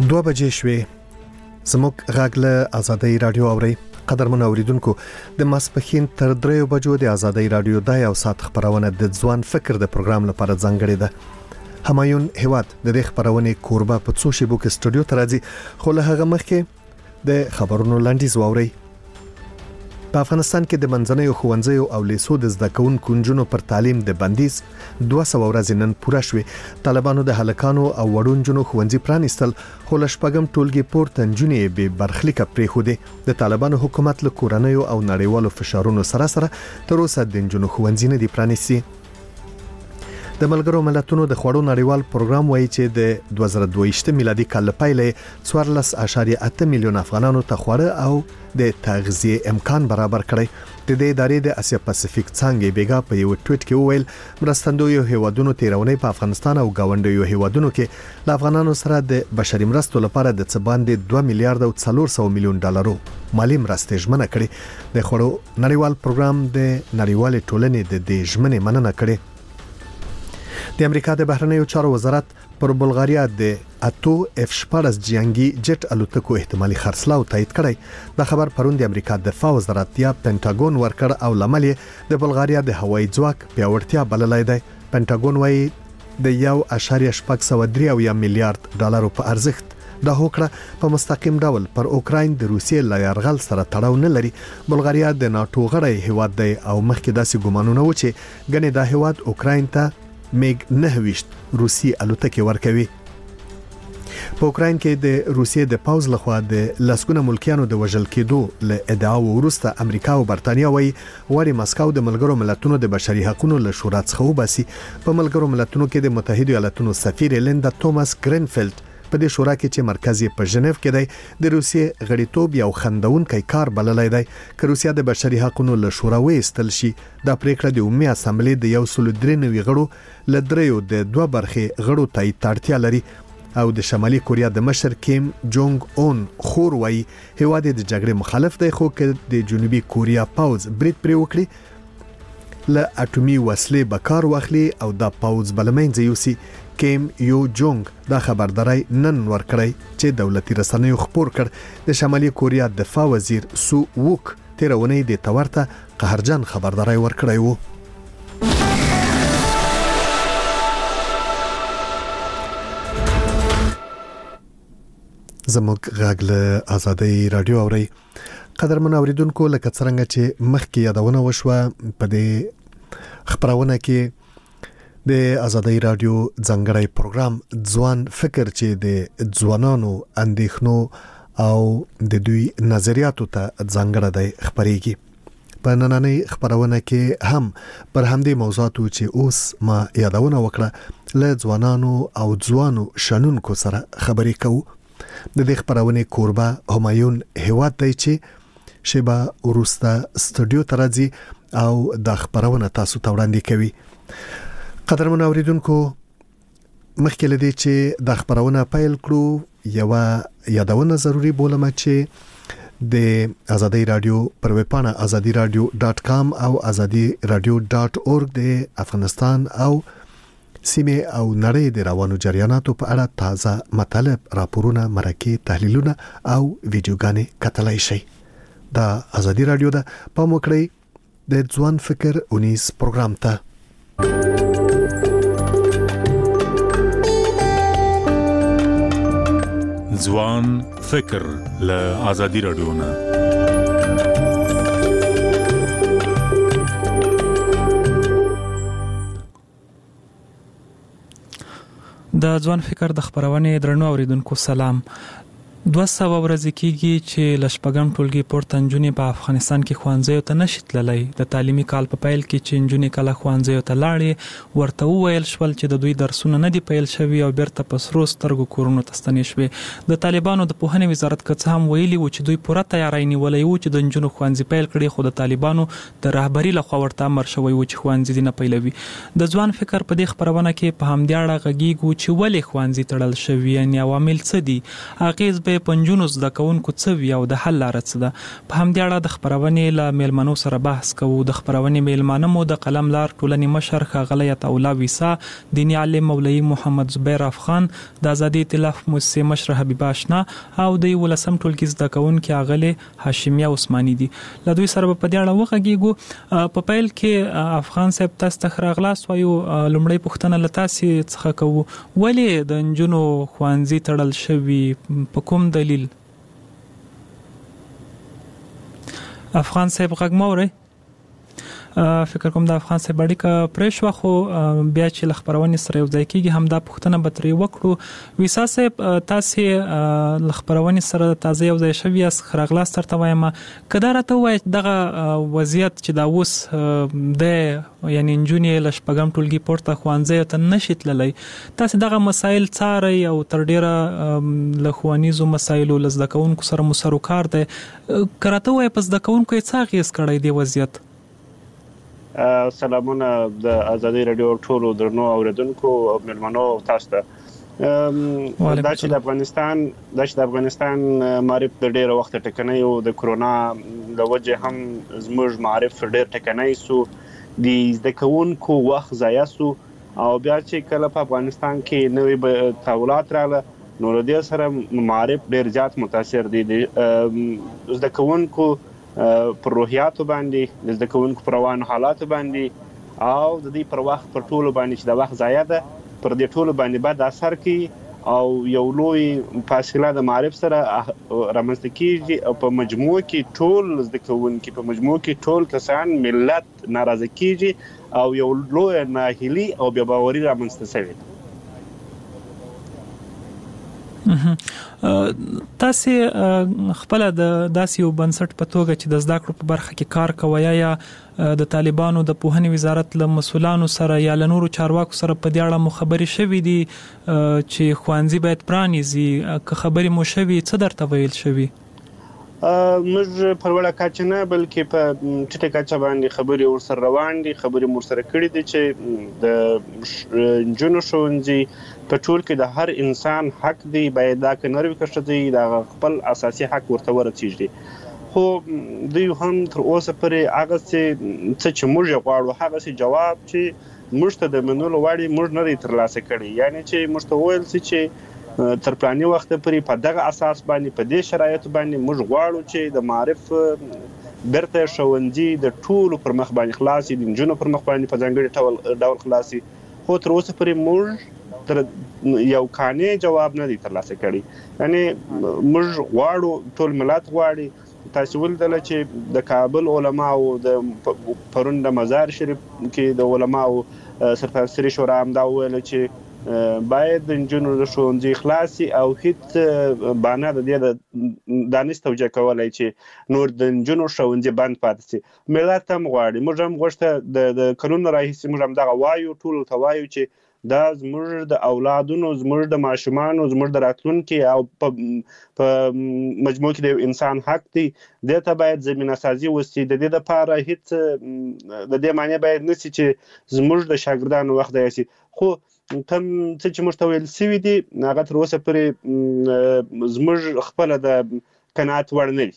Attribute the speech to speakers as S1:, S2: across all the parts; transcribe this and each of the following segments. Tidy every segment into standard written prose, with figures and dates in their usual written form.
S1: 2 بجې شوې. زموږ غږ له آزادۍ رادیو اوري. قدرمن اوریدونکو، د ماسپښین تر 3 بجو د آزادۍ رادیو د یو ساعت خبرونه د ځوان فکر د پروګرام لپاره ځانګړې ده. همایون هیواد د دې خبرونه کوربه په څو شیبو کې سټوډیو ته راځي، خو له هغه مخکې د خبرونو لاندیز واوري. په افغانستان کې د منځنیو ښوونځیو او لیسو د زده کوونکو نجونو پر تعلیم د بندیز 200 ورځې نن پوره شوې. طالبانو د هلکانو او وړو نجونو ښوونځي پرانیستل، خو له شپږم ټولګي پورته نجونې به برخلیک پرېښودې. د طالبانو حکومت له کورنیو او نړیوالو فشارونو سره تر اوسه د نجونو ښوونځي نه دي پرانیستي. د ملګرو ملتونو د خوړو نړیوال پروګرام وایي چې د 2022 میلادي کال لپاره 14.8 میلیون افغانانو ته خوړه او د تغذیه امکان برابر کړی. د دې ادارې د اسیا پاسفیک څنګه بیګا په یو ټویټ کې وویل مرستندویو هیوادونو تیرونی په افغانستان او گاونډیو هیوادونو کې له افغانانو سره د بشري مرستو لپاره د څه باندې 2 میلیارډ او 400 میلیون ډالرو مالی مرستې ژمنه کړې. د خوړو نړیوال پروګرام د نړیوال ټولنې د دې ژمنې مننه کړې. د امریکا د بهرنیو چارو وزارت پر بلغاریا د F-14 جنگي جټ الوتکو احتمالي خرڅلاو تایید کړی. د خبر پرون د امریکا دفاع وزارت یا پینټاګون ورکړ او لامل د بلغاریا د هوایي ځواک پیاوړتیا بللای دی. پینټاګون وايي د 1.8 میلیارډ ډالرو په ارزښت دا هوکړه په مستقیم ډول پر اوکراین د روسیې له یرغل سره تړاو نه لري. بلغاریا د ناتو غړی هیواد دی او مخکې داسې ګومانونه و چې ګنې دا هیواد اوکراین ته میګ 9 روسي الوتکې ورکوي. په اوکراین کې د روسیې د پاوز لخوا د لسګونه ملکیانو د وژل کېدو له ادعاو وروسته امریکا او برتانیا وايي واري مسکو د ملګرو ملتونو د بشري حقوقو له شورا څخه وباسي. په ملګرو ملتونو کې د متحده ایالاتونو سفیر لیندا توماس ګرینفیلد په دې شورا کې چې مرکز یې په ژنیو کې دی د روسیې غړیتوب یو خندونکي کار بللای دی. که روسیا د بشري حقوقو له شورا وېستل شي، دا پریکړه د عمومي اسامبلې د 193 غړو له دریو د 2 برخې غړو تایید اړتیا لري. او د شمالي کوریا د مشر کیم جونګ اون خور وایي هیواد د جګړې مخالف دی، خو که د جنوبي کوریا پاوز برید پرې وکړي له اټومي وسلې به کار واخلي او دا پاوز بلمنځه یوسي. کیم یو جونګ دا خبرداري نن ورکړی چې دولتي رسنیو خبر کړ د شمالي کوریا دفاع وزیر سو ووک تیرونی د تورته قهرجن خبرداري ورکړی وو. زموږ غږ له آزادۍ رادیو اوري. قدرمن اوریدونکو، لکه څنګه چې مخکې یادونه وشوه په دې خبرونه کې د آزادۍ رادیو ځانګړی پروګرام ځوان فکر چې د ځوانانو اندېښنو او د دوی نظریاتو ته ځانګړی دی خبرېږي. په نننۍ خبرونه کې هم پر همدې موضوعاتو چې اوس ما یادونه وکړه له ځوانانو او ځوانو شنونکو سره خبرې کوو. د دې خبرونه کوربه همایون هیواد دی چې شیبه ورسته سټوډیو ته راځي او د خبرونه تاسو ته وړاندې کوي. قدرمن اوریدونکو، مخکې لدی چې د خبرونه پیل کړو یو یادونه ضروری بولم چې د آزادۍ رادیو پر ویب پاڼه azadiradio.com او azadiradio.org د افغانستان او سیمه او نړۍ د روانو جریاناتو په اړه تازه مطالب، راپورونه، مرکې، تحلیلونه او ویډیوګانې کتلای شئ. دا آزادۍ رادیو ده. پام وکړئ د ځوان فکر 19 پروګرام ته.
S2: ځوان فکر له آزادۍ رادیو نه.
S3: د ځوان فکر د خبرونه درنو اوریدونکو سلام. 200 ورځې کېږي چې لشپګم ټولګي پورته نجونې په افغانستان کې ښوونځیو ته نشي تللی. د تعلیمي کال په پیل کې چې نجونې کله ښوونځیو ته لاړې، ورته وویل شول چې د دوی درسونه نه دي پیل شوي او بیرته په سرو سترګو کورونو ته ستنې شوې. د طالبانو د پوهنې وزارت که څه هم ویلي و چې دوی پوره تیاری نیولې و چې د نجونو ښوونځي پیل کړي، خو د طالبانو د رهبري لخوا ورته امر شوی و چې ښوونځي دې نه پیلوي. د ځوان فکر په دې خبرونه کې په همدې اړه غږیږو چې ولې ښوونځي تړل شوي، یعنې عوامل څه دي، اغېز په پنځونو زده کوونکو څه وی او د حل لاره څه ده. په همدې اړه د خبرونې له میلمنو سره بحث کوو. د خبرونې میلمانه مو د قلم لار ټولنې مشر ښاغلی عطاالله ویسا، دیني عالم مولوي محمد زبیر افغان، د آزادي ائتلاف مؤسسې مشر حبیب آشنا او د 11 ټولګي زده کوونکي ښاغلی هاشمیه عثماني دي. له دوی سره په دې اړه وغږیږو. په پیل کې افغان صاحب تاسو ته راغلاست وایو لومړی پوښتنه له تاسو څخه کوو، ولې د نجونو ښوونځي تړل شوي، په کوم دلیل؟ افغان صاحب غږ مو اورئ؟ فکر کوم د افغان صاحب اړیکه پرې شوه، خو بیا چې له خبرونې سره یو ځای کېږي همدا پوښتنه به ترې وکړو. ویسا صاحب تاسې له خبرونې سره تازه یو ځای شوي یاست، راغلاست درته وایم. که دا راته ووایئ دغه وضعیت چې دا اوس دی، یعنې نجونې له 4م ټولګي پورته ښوونځیو ته نشي تللی، تاسې دغه مسایل څارئ او تر ډېره له ښوونیزو مسایلو له زده کوونکو سره مو سروکار دی. که راته ووایئ په زده کوونکو یې څه اغېز کړی دی وضعیت؟
S4: سلامونه د آزادي رادیو ټولو درنو اوریدونکو او مېلمنو تاسو ته. دا چې د افغانستان معرف د ډېره وخت ټکنۍ او د کرونا د وجې هم زموږ معرف ډېر ټکنۍ سو، د زده کوونکو وخت ضایع سو، او بیا چې کله په افغانستان کې نوې تحولات راغله نو له دې سره معرف ډېر زیات متاثر دي. د زده کوونکو پر روحیاتو باندې، د زده کوونکو پر روانو حالاتو باندې او د دې پر وخت پر ټولو باندې چې د وخت ضایع ده پر دې ټولو باندې بد اثر کوي او یو لوی فاصله د معرف سره رامنځته کیږي او په مجموع کې ټول زده کوونکي، په مجموع کې ټول کسان، ملت ناراضه کیږي او یو لوی ناهیلي او بې باوري رامنځته شوې ده.
S3: تاسو خپل د داسې یو بنسټ په توګه چې د زده کړو په برخه کې کار کوي، یا د طالبانو د پوهنې وزارت له مسؤلانو سره یا له نورو چارواکو سره په دې اړه مو خبرې شوې دي چې ښوونځي باید پرانیزي؟ که خبرې مو شوې څه درته ویل شوي؟
S4: موږ په لوړه کچه نه بلکې په ټیټه کچه باندې خبرې ورسره روان دي. خبرې مو ورسره کړې دي چې د نجونو ښوونځي په ټول کې د هر انسان حق دی، باید دا که نروي که ښځه د خپل اساسي حق ورته ورسیږي. خو دوی هم تر اوسه پورې هغه څه چې موږ یې غواړو، هغه څه جواب چې موږ ته د منلو وړ موږ نه دی ترلاسه کړی. یعنې چې موږ ته وویل شي چې تر پلاني وخت پورې په دغه اساس باندې، په دې شرایطو باندې موږ غواړو چې د معرف برته ښوونځي د ټولو پر مخ باندې خلاصي، د نجونو پر مخ باندې په ځانګړي ډول خلاصي. خو تر اوسه پورې موږ تر یو کانې جواب نه دی ترلاسه کړی. یعنی موږ غواړو، ټول ملت غواړي. تاسو ولدل چې د کابل علماو د پرون د مزار شریف کې د علماو سرپرستري شورا هم دا ویل چې باید د نجونو د ښوونځي خلاصي او هیڅ بانه د دې د دانش توجیه کولای چې نور د نجونو ښوونځي بند پاتې شي. ملت هم غواړي، موږ هم غوښته د قانون راهیسې موږ هم دغه وایو، ټولو ته وایو چې دا زموږ د اولادونو، زموږ د ماشومانو، زموږ د راتلونکي او په مجموع کې د یو انسان حق دی. دې ته باید زمینه سازي وسي. د دې لپاره هیڅ د دې معنی باید نشي چې زموږ د شاګردانو وخت ضایع شي. خو کوم څه چې موږ ته ویل شوي دي هغه تر اوسه پورې زموږ خپله د قناعت وړ نه دي.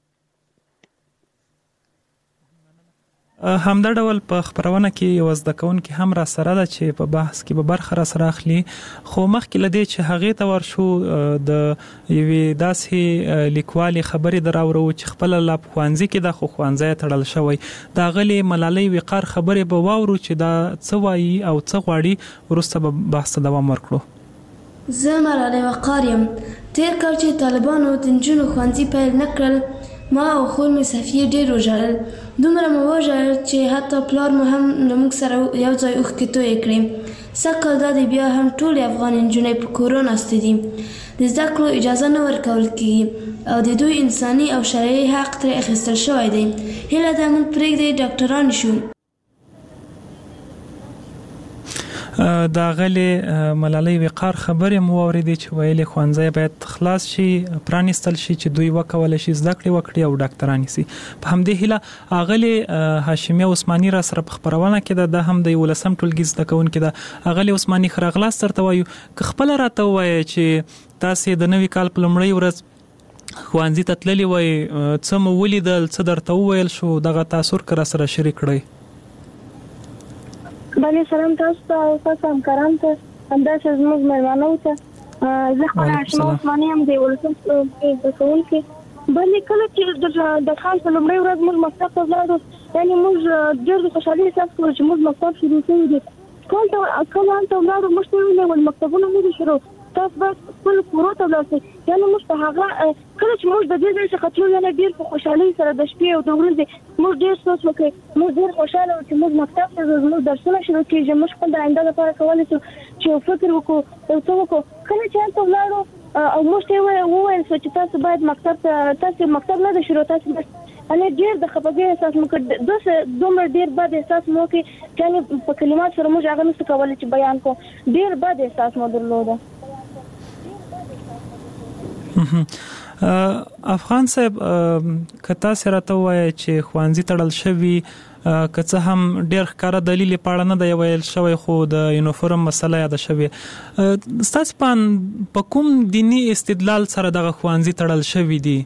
S3: همدا ډول په خبرونه کې یو زده کوونکی هم را سره ده چې په بحث کې به برخه را سره اخلي. خو مخکې له دې چې هغې ته ورشو، د یوې داسې لیکوالې خبرې دراوړو چې خپله لا په ښوونځي کې ده خو ښوونځی تړل شوی. د هغلې ملالۍ وقار خبرې به واورو چې دا څه وایي او څه غواړي. وروسته به بحث ته دوام ورکړو.
S5: زه ملالۍ وقار یم. تېر کال چې طالبانو د نجونو ښوونځي پیل نه کړل، ما او خور مې صفیې ډېر وژړل. دومره مو وژړل چې حتی پلار مو هم له موږ سره یو ځای اوښکې تویې کړې. سږ کال دا دی بیا هم ټولې افغان نجونې په کورونو ناستې دي. د زده کړو اجازه نه ورکول کېږي او د دوی انساني او شرعي حق ترې اخیستل شوی دی. هیله ده موږ پرېږدئ ډاکټران شو.
S3: دا غلې ملالۍ وقار خبرې مو اوریدې چې ویلې ښوونځي باید خلاص شي پرانیستل شي چې دوی وکول شي زده کړې وکړي او ډاکټران شي په همدې هیله اغلې هاشمي عثماني را سره په خبرونه کې د هم د 11م ټولګي زده کوونکي د اغلې عثماني خراغلاس ترته وایو که خپل راته وایي چې تاسو د نوي کال په لومړۍ ورځ ښوونځي ته تللي وای څه مو ولیدل څه درته وویل شو دغه تاثر کړه سره شریک کړئ
S6: بله سلام تاسو ته او تاسو همکاران ته همداسې زموږ مېلمانو ته زه خپل هاشمي عثماني هم د 11م زده کوونکي بلې کله چې د کال په لومړۍ ورځ موږ مکتب ته ولاړو یعنې موږ ډېر د خوشحالۍ احساس کړو چې موږ مکتب شروع کړی دی کله هلته ولاړو موږ ته ویل مکتبونه نه دي شروع تاسو باید خپل کورو ته ولاړ شئ یعنې موږ په هغه کله چې موږ د دې ځای څخه تلو یعنې ډېر په خوشحالۍ سره د شپې او د ورځې موږ ډېر سوچ وکړی موږ ډېر خوشحاله وو چې موږ مکتب ته ځو زموږ درسونه شروع کېږي موږ خپل د آینده لپاره کولی شو چې یو فکر وکړو یو څه وکړو کله چې هلته ولاړو او موږ ته وویل شو چې تاسو باید مکتب ته تاسو مکتب نه دی شروع تاسو انا ډېر د خپګۍ احساس مو کړ دومره ډېر بد احساس مو وکړ چې په کلمات سره موږ هغه نشو کولی چې بیان کړو ډېر بد احساس مو درلوده
S3: افغان صاحب کتا سره ته وایي چې ښوونځي تړل شوی که څه هم ډېر ښکاره دلیل په اړه نه دی ویل شوی خو د یونیفورم مسله یاد شوی ستاسو په کوم دینی استدلال سره دغه ښوونځي تړل شوی دي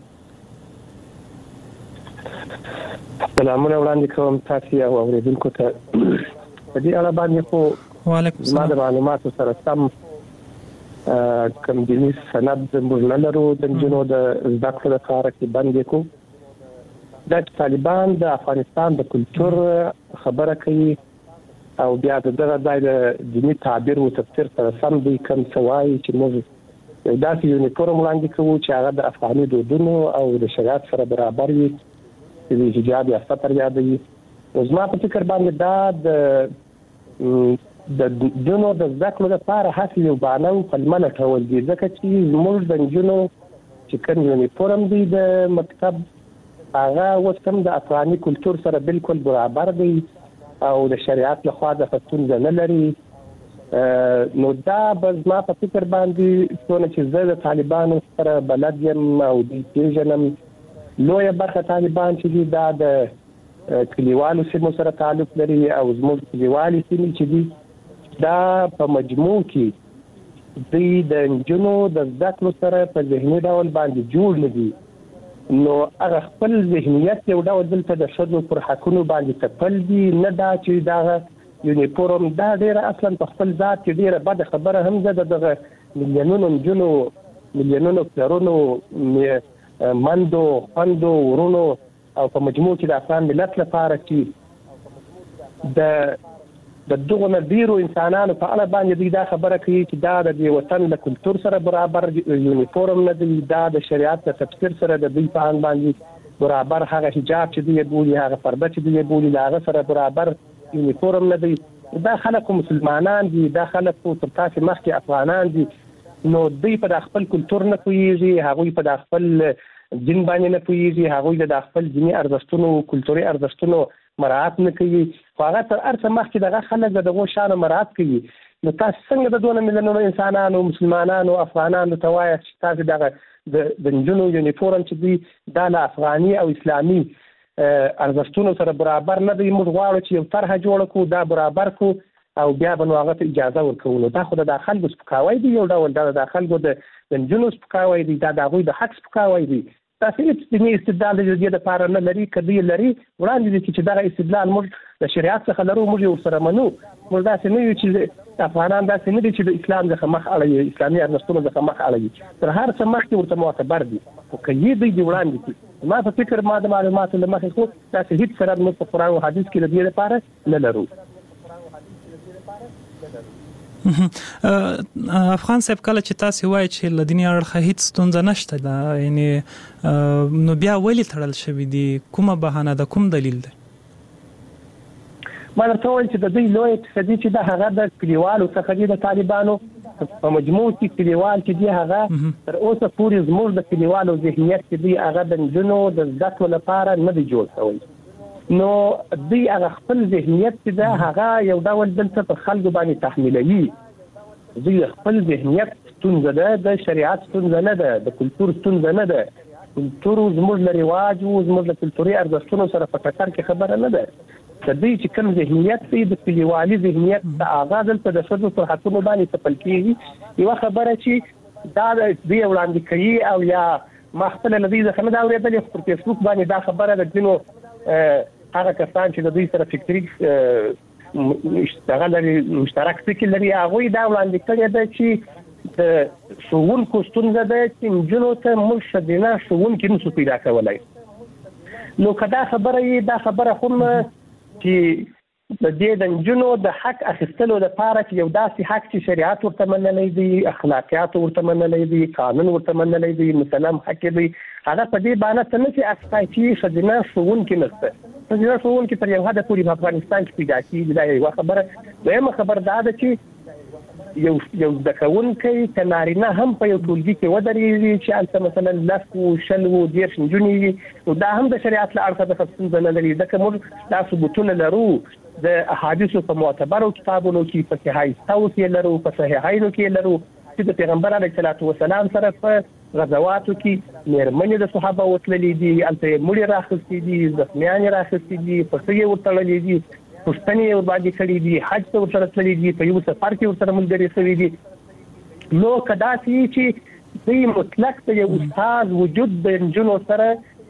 S7: سلامونه وړاندې کوم تاسو او اوریدونکو ته په دې اړه باندې خو
S3: وعلیکم السلام
S7: د معلوماتو سره سم کوم دیني سند موږ نه لرو د نجونو د زده کړو لپاره کې بند کړو دا طالبان د افغانستان د کلچر خبره کوي او بیا دغه ځای د دیني تعبیر او تفسیر سره سم دی کوم څه وایي چې موږ یو داسې یونیفورم وړاندې کوو چې هغه د افغاني دودونو او د شریعت سره برابر وي چې د حجاب یا ستر یادوي زما په فکر باندې دا د جنو د ذکر لپاره هڅه یو باندې په لټول دي ځکه چې موږ د جنو چې کوم یونیفورم دی د مکتب هغه وسم د افغاني کلچر سره بالکل برابر دی او د شریعت له خوا د فتون نه لري نو دا زما په فکر باندې څونه چې زه د طالبانو سره بلد یم او د پیژنم لویه برخه طالبان چې دا د کلیوالو سیمو سره تعلق لري او زموږ کلیوالي سیمې چې دي دا په مجموع کې د نجونو د زده کړو سره په ذهني ډول باندې جوړ نه دي نو هغه خپل ذهنیت یو ډول دلته د ښځو پر حقونو باندې تپل دي نه دا چې دغه یونیفورم دا ډېره اصلا په خپل ذات کې ډېره بده خبره هم ده دغه میلیونونو نجونو میلیونونو پلرونو مندو خوندو ورونو او په مجموع کې د افغان ملت لپاره چې د دغه ډیرو انسانانو په اړه باندې دا خبره کوي چې دا د وطن له کلچر سره برابر یونیفورم نه دی دا د شریعت د تفسیر سره د دوی په اړه باندې برابر هغه حجاب چې دی بولی هغه پرده چې دی بولی هغه سره برابر یونیفورم نه دی دا خلک مسلمانان دي دا خلک تر تاسو مخکې افغانان دي نو دوی په خپل کلچر نه پوهیږي هغه په خپل دین باندې نه پوهیږي هغه د خپل دیني ارزښتونو کلتوري ارزښتونو مراعات نه کوي هغه تر ارڅ مخکې دغه خلک دغه شان مراعات کوي نو تاسو څنګه د دوه میلیونونو انسانانو مسلمانانو افغانانو ته وایي چې تاسو دغه د نجونو یونیفورم چې دی دا له افغاني او اسلامي ارزښتونو سره برابر نه دی موږ غواړو چې یو طرحه جوړ کړو دا برابر کړو او بیا به نو هغه ته اجازه ورکوو نو دا خو د خلکو سپکاوی دی یو ډول دا د خلکو د نجونو سپکاوی دی دا د هغوی د حق سپکاوی دی تاسو هیڅ دیني استدلال د دې لپاره نه لري کدی لري وړاندې دي چې دغه استدلال موږ د شریعت څخه لرو موږ یو سره منو موږ داسې نه یو چې افغانان داسې نه دي چې د اسلام څخه مخ اړوي اسلامي ارزښتونو څخه مخ اړوي تر هر څه مخکې ورته معتبر دي او که یې دوی وړاندې دي ما په فکر ما د معلوماتو له مخې خو داسې هیڅ سند موږ په قرآن او حدیث کې د دې لپاره نه لرو
S3: افغان صاحب کله چې تاسو وایي چې لدینی اړخه هیڅ ستونزه نشته دا یعنی نو بیا ولې تړل شوی دی کومه بهانه ده کوم دلیل ده
S7: ما درته وایي چې د دې لوی اقتصادي چې د هغه د کلیوالو څخه دي د طالبانو په مجموع کې کلیوال چې دی هغه تر اوسه پورې زموږ د کلیوالو ذهنیت چې دی هغه د نجونو د زده کړو لپاره نه دی جوړ شوی نو دوی هغه خپل ذهنیت چې دا هغه یو ډول دلته په خلکو باندې تحمیلوي. دوی خپل ذهنیت ستونزه ده، د شریعت ستونزه نه ده، د کلتور ستونزه نه ده. کلتور زموږ له رواج او زموږ له کلتوري ارزښتونو سره په ټکر کې خبره نه ده. د دوی چې کوم ذهنیت دی د کلیوالي ذهنیت د آغاز دلته د ښځو پر حقونو باندې څپل کېږي. یوه خبره چې دا دوی وړاندې کوي او یا ما خپله له دوی څخه نه ده اورېدلې، خو پر فیسبوک باندې دا خبره د ځینو هغه کسان چې د دوی سره فکري هغه لري مشترک فکر لري، هغوی دا وړاندې کړې ده چې د ښوونکو ستونزه ده چې نجونو ته موږ ښځینه ښوونکي نشو پیدا کولی. نو که دا خبره یې دا خبره خو چې د دې د نجونو د حق اخیستلو لپاره چې یو داسې حق چې شریعت ورته منلی دی، اخلاقیات ورته منلی دی، قانون ورته منلی دی، مسلم حق دی، هغه په دې باندې څه نه چې اخطای چې ښځینه ښوونکي نشته. ښځینه ښوونکي تر یو حده پورې په افغانستان کې پیدا کېږي، دا یوه خبره. دویمه خبره دا ده چې یو زده کوونکی که نارینه هم په یو ټولګي کې ودرېږي چې هلته مثلا 10 و 20 و 30 نجونې وي، نو دا هم د شریعت له اړخه د ستونزه نه لري، ځکه موږ دا ثبوتونه لرو د احادیثو په معتبرو کتابونو کې، په صحیحو کې لرو، په صحیحینو کې لرو چې د پیغمبر علیه الصلاة والسلام سره په غزواتو کې مېرمنې د صحابه وتللې دي، هلته یې مړي راخیستي دي، زخمیانې راخیستي دي، پښې یې ورتړلې دي، پوښتنې یې ورباندې کړي دي، حج ته ورسره تللي دي، په یو سفر کې ورسره ملګري شوي دي. نو که داسې وي چې دوی مطلق د یو استاد وجود د نجونو سره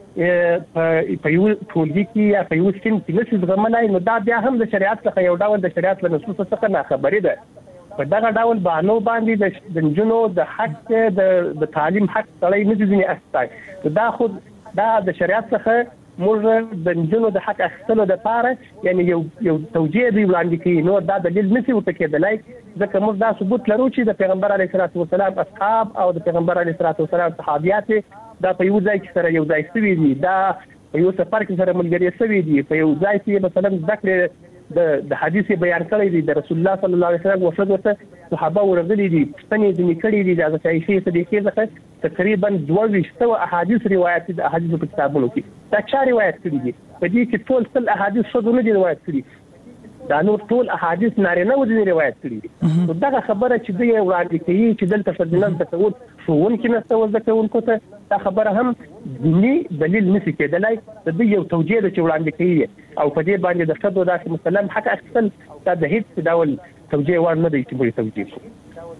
S7: په یو ټولګي کې یا په یو صنف کې نشي زغملی، نو دا بیا هم د شریعت څخه یو ډول د شریعت له نصوصو څخه ناخبري ده. په دغه ډول بهانو باندې د نجونو د حق د تعلیم حق سړی نه دي ځینې اخیستی. دا خو دا د شریعت څخه موږ د نجونو د حق اخیستلو دپاره یعنې یو توجیه دوی وړاندې کوي، نور دا دلیل نشي ورته کېدلی، ځکه موږ دا ثبوت لرو چې د پیغمبر علیه الصلاة والسلام اصحاب او د پیغمبر علیه الصلاة والسلام صحابیات دا په یو ځای کې سره یو ځای شوي دي، دا په یو سفر کې سره ملګري شوي دي، په یو ځای کې مثلا زده کړې د حدیث بیان کړی دی، د رسول الله صلی الله علیه وسلم وفد ورته صحابه ورغلي دي، پوښتنې ځینې کړي دي، د حضرت عایشې صدیقې څخه تقریبا 2200 احادیث روایت دي د احادیثو په کتابونو کې. دا چا روایت کړي دي؟ په دې کې ټول 100 احادیث ښځو نه دي روایت کړي، دا نور ټول احادیث نارینه و دي روایت کړي دي. نو دغه خبره چې دوی وړاندې کوي چې دلته ښځینه زده کول ښوونکي نشته و زده کوونکو ته، دا خبره هم دیني دلیل نشي کېدلی، د دوی یو توجیه ده چې وړاندې کوي او په دې باندې د ښځو داسې مسلم حق اخیستل دا د هېڅ ډول توجیه وړ نه دی چې موږ توجیه کړو.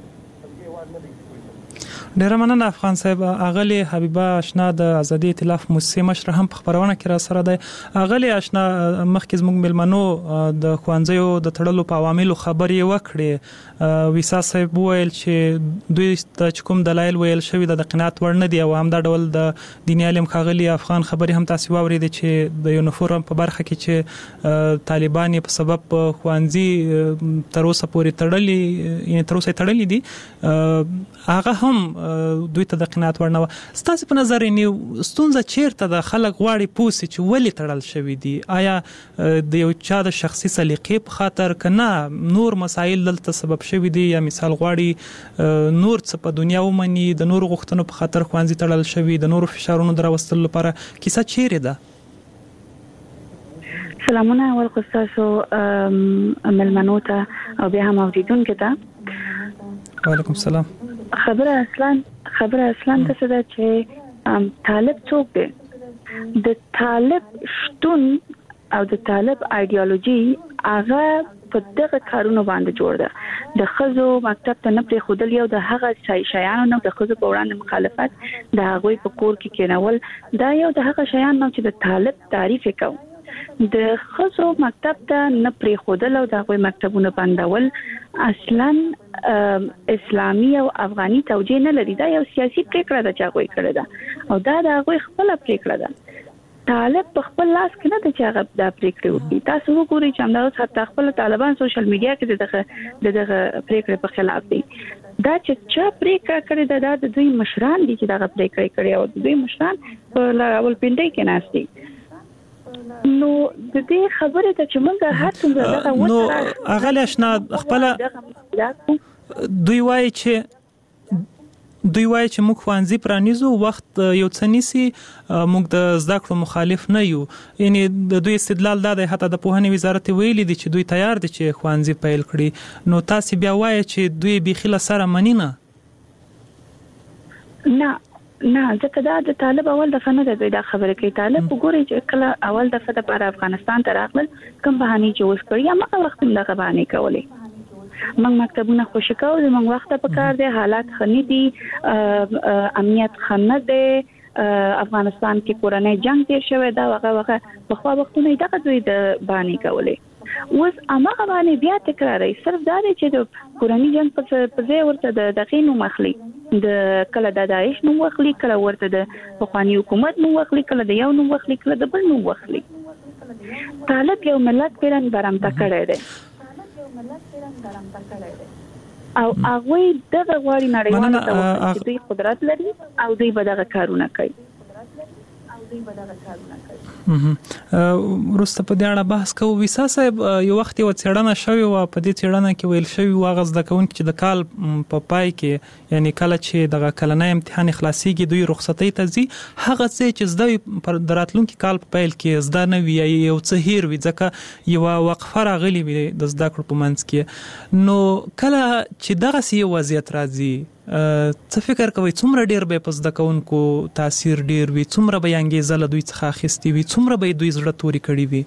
S3: ډیره مننه افغان صاحب. اغلی حبیبه آشنا د آزادي ائتلاف موسسې مشر هم په خبرونه کې را سره دی. اغلی آشنا مخکې زموږ ملمنو د ښوونځیو د تړلو په عواملو خبرې وکړې، ویسا صاحب وویل چې دوی ته کوم دلایل ویل شوي د قناعت وړ نه دي، او همدا ډول د دیني علم ښاغلي افغان خبرې هم تاسو واورېدې چې د یونیفورم په برخه کې چې طالبان په سبب ښوونځي تر اوسه تړلي دي، هغه هم دوی ته د قناعت وړ نه وه. ستاسو په نظر یې ستونزه چیرته د خلک غواړي پوسي چې ولې تړل شوي دي؟ آیا د یو چا د شخصي سلیقې په خاطر که نه نور مسایل دلته سبب شوي دي، یا مثال غواړي نور څه په دنیا ومني، د نورو غوښتنو په خاطر ښوونځي تړل شوي، د نورو فشارونو د راوستلو لپاره کیسه چیرې ده؟
S8: سلامونه اول خو ستاسو ملمنو ته او بیا هم اوریدونکو ته.
S3: وعلیکم السلام.
S8: خبره اصلا څه ده چې طالب څوک دی؟ د طالب شتون او د طالب ایډیالوژي هغه په دغه کارونو باندې جوړ ده. د ښځو مکتب ته نه پرېښودل، یو د هغه شیانو نه د ښځو په وړاندې مخالفت، د هغوی په کور کې کېنول، دا یو د هغه شیان نه چې د طالب تعریف یې کوو. د ښځو مکتب ته نه پرېښودل او د هغوی مکتبونه بندول اصلا اسلامي او افغاني توجیه نه لري، دا یو سیاسي پریکړه ده چې هغوی کړې ده او دا د هغوی خپله پریکړه ده. طالب په خپل لاس کې نه ده چې هغه دا پریکړې وکړي. تاسو وګورئ چې همداوس حتی خپل طالبان سوشل میډیا کې دغه پریکړې په خلاف دي. دا چې چا پریکړه کړې ده دا د دوی مشران دي چې دغه پریکړې کړې او د دوی مشران په راولپنډۍ کې ناست دي. نو د دې خبره ته چې موږ هر څومره دغه
S3: نو اغلی آشنا خپل دوی وایي چې دوی وایي چې موږ ښوونځي پرانیزو وخت یو څه نیسي موږ د زده کړو مخالف نه یو. یعنی د دوی استدلال دا دی حتی د پوهنې وزارت ویلي دي چې دوی تیار دي چې ښوونځي پیل کړي، نو تاسو بیا وایي چې دوی بيخي له سره مني نه؟
S8: نه ځکه دا د طالب اول دفعه نه ده دا خبره کوي. طالب وګوري چې کله اول دفعه د پر افغانستان ته راغلل کوم بهانه جوړ کړی یا هغه وخت هم دغه بهانه کولې. موږ مکتبونه خوشی کوو، زموږ وخت په کار دی، حالات خني دي، امنیت خنه دی، افغانستان کې کورنۍ جنگ تیر شوی دا وغه په خوا وختونه دغه دوی د بانی کولې. اوس هغه باندې بیا تکراري صرف دا دی چې د کورنۍ جنگ په ځای ورته د دقیق مخلي د کله د داعش نوم واخلي، کله ورته د پخوانی حکومت نوم واخلي، کله د یو نوم واخلي، کله د بل نوم واخلي. طالب یو ملت پیرن برمته کړی دی او هغه دغه غواړي نړیواله توګه چې دوی قدرت لري او دوی به دغه کارونه کوي.
S3: وروسته په دې اړه بحث کوو. ویسا صاحب یو وخت یو څېړنه شوې وه، په دې څېړنه کې ویل شوي وو هغه زده کوونکي چې د کال په پای کې یعنی کله چې دغه کلنی امتحان خلاصېږي دوی رخصتۍ ته ځي، هغه څه چې زده وي د راتلونکي کال په پیل کې زده نه وي یا یو څه هیر وي ځکه یوه وقفه راغلې وي د زده کړو په منځ کې. نو کله چې دغسې یو وضعیت راځي څه فکر کوئ څومره ډیر به په زده کوونکو تاثیر ډیر وي، څومره به یې انګیزه له دوی څخه اخیستې وي، څومره به دوی زړه توري کړي وي؟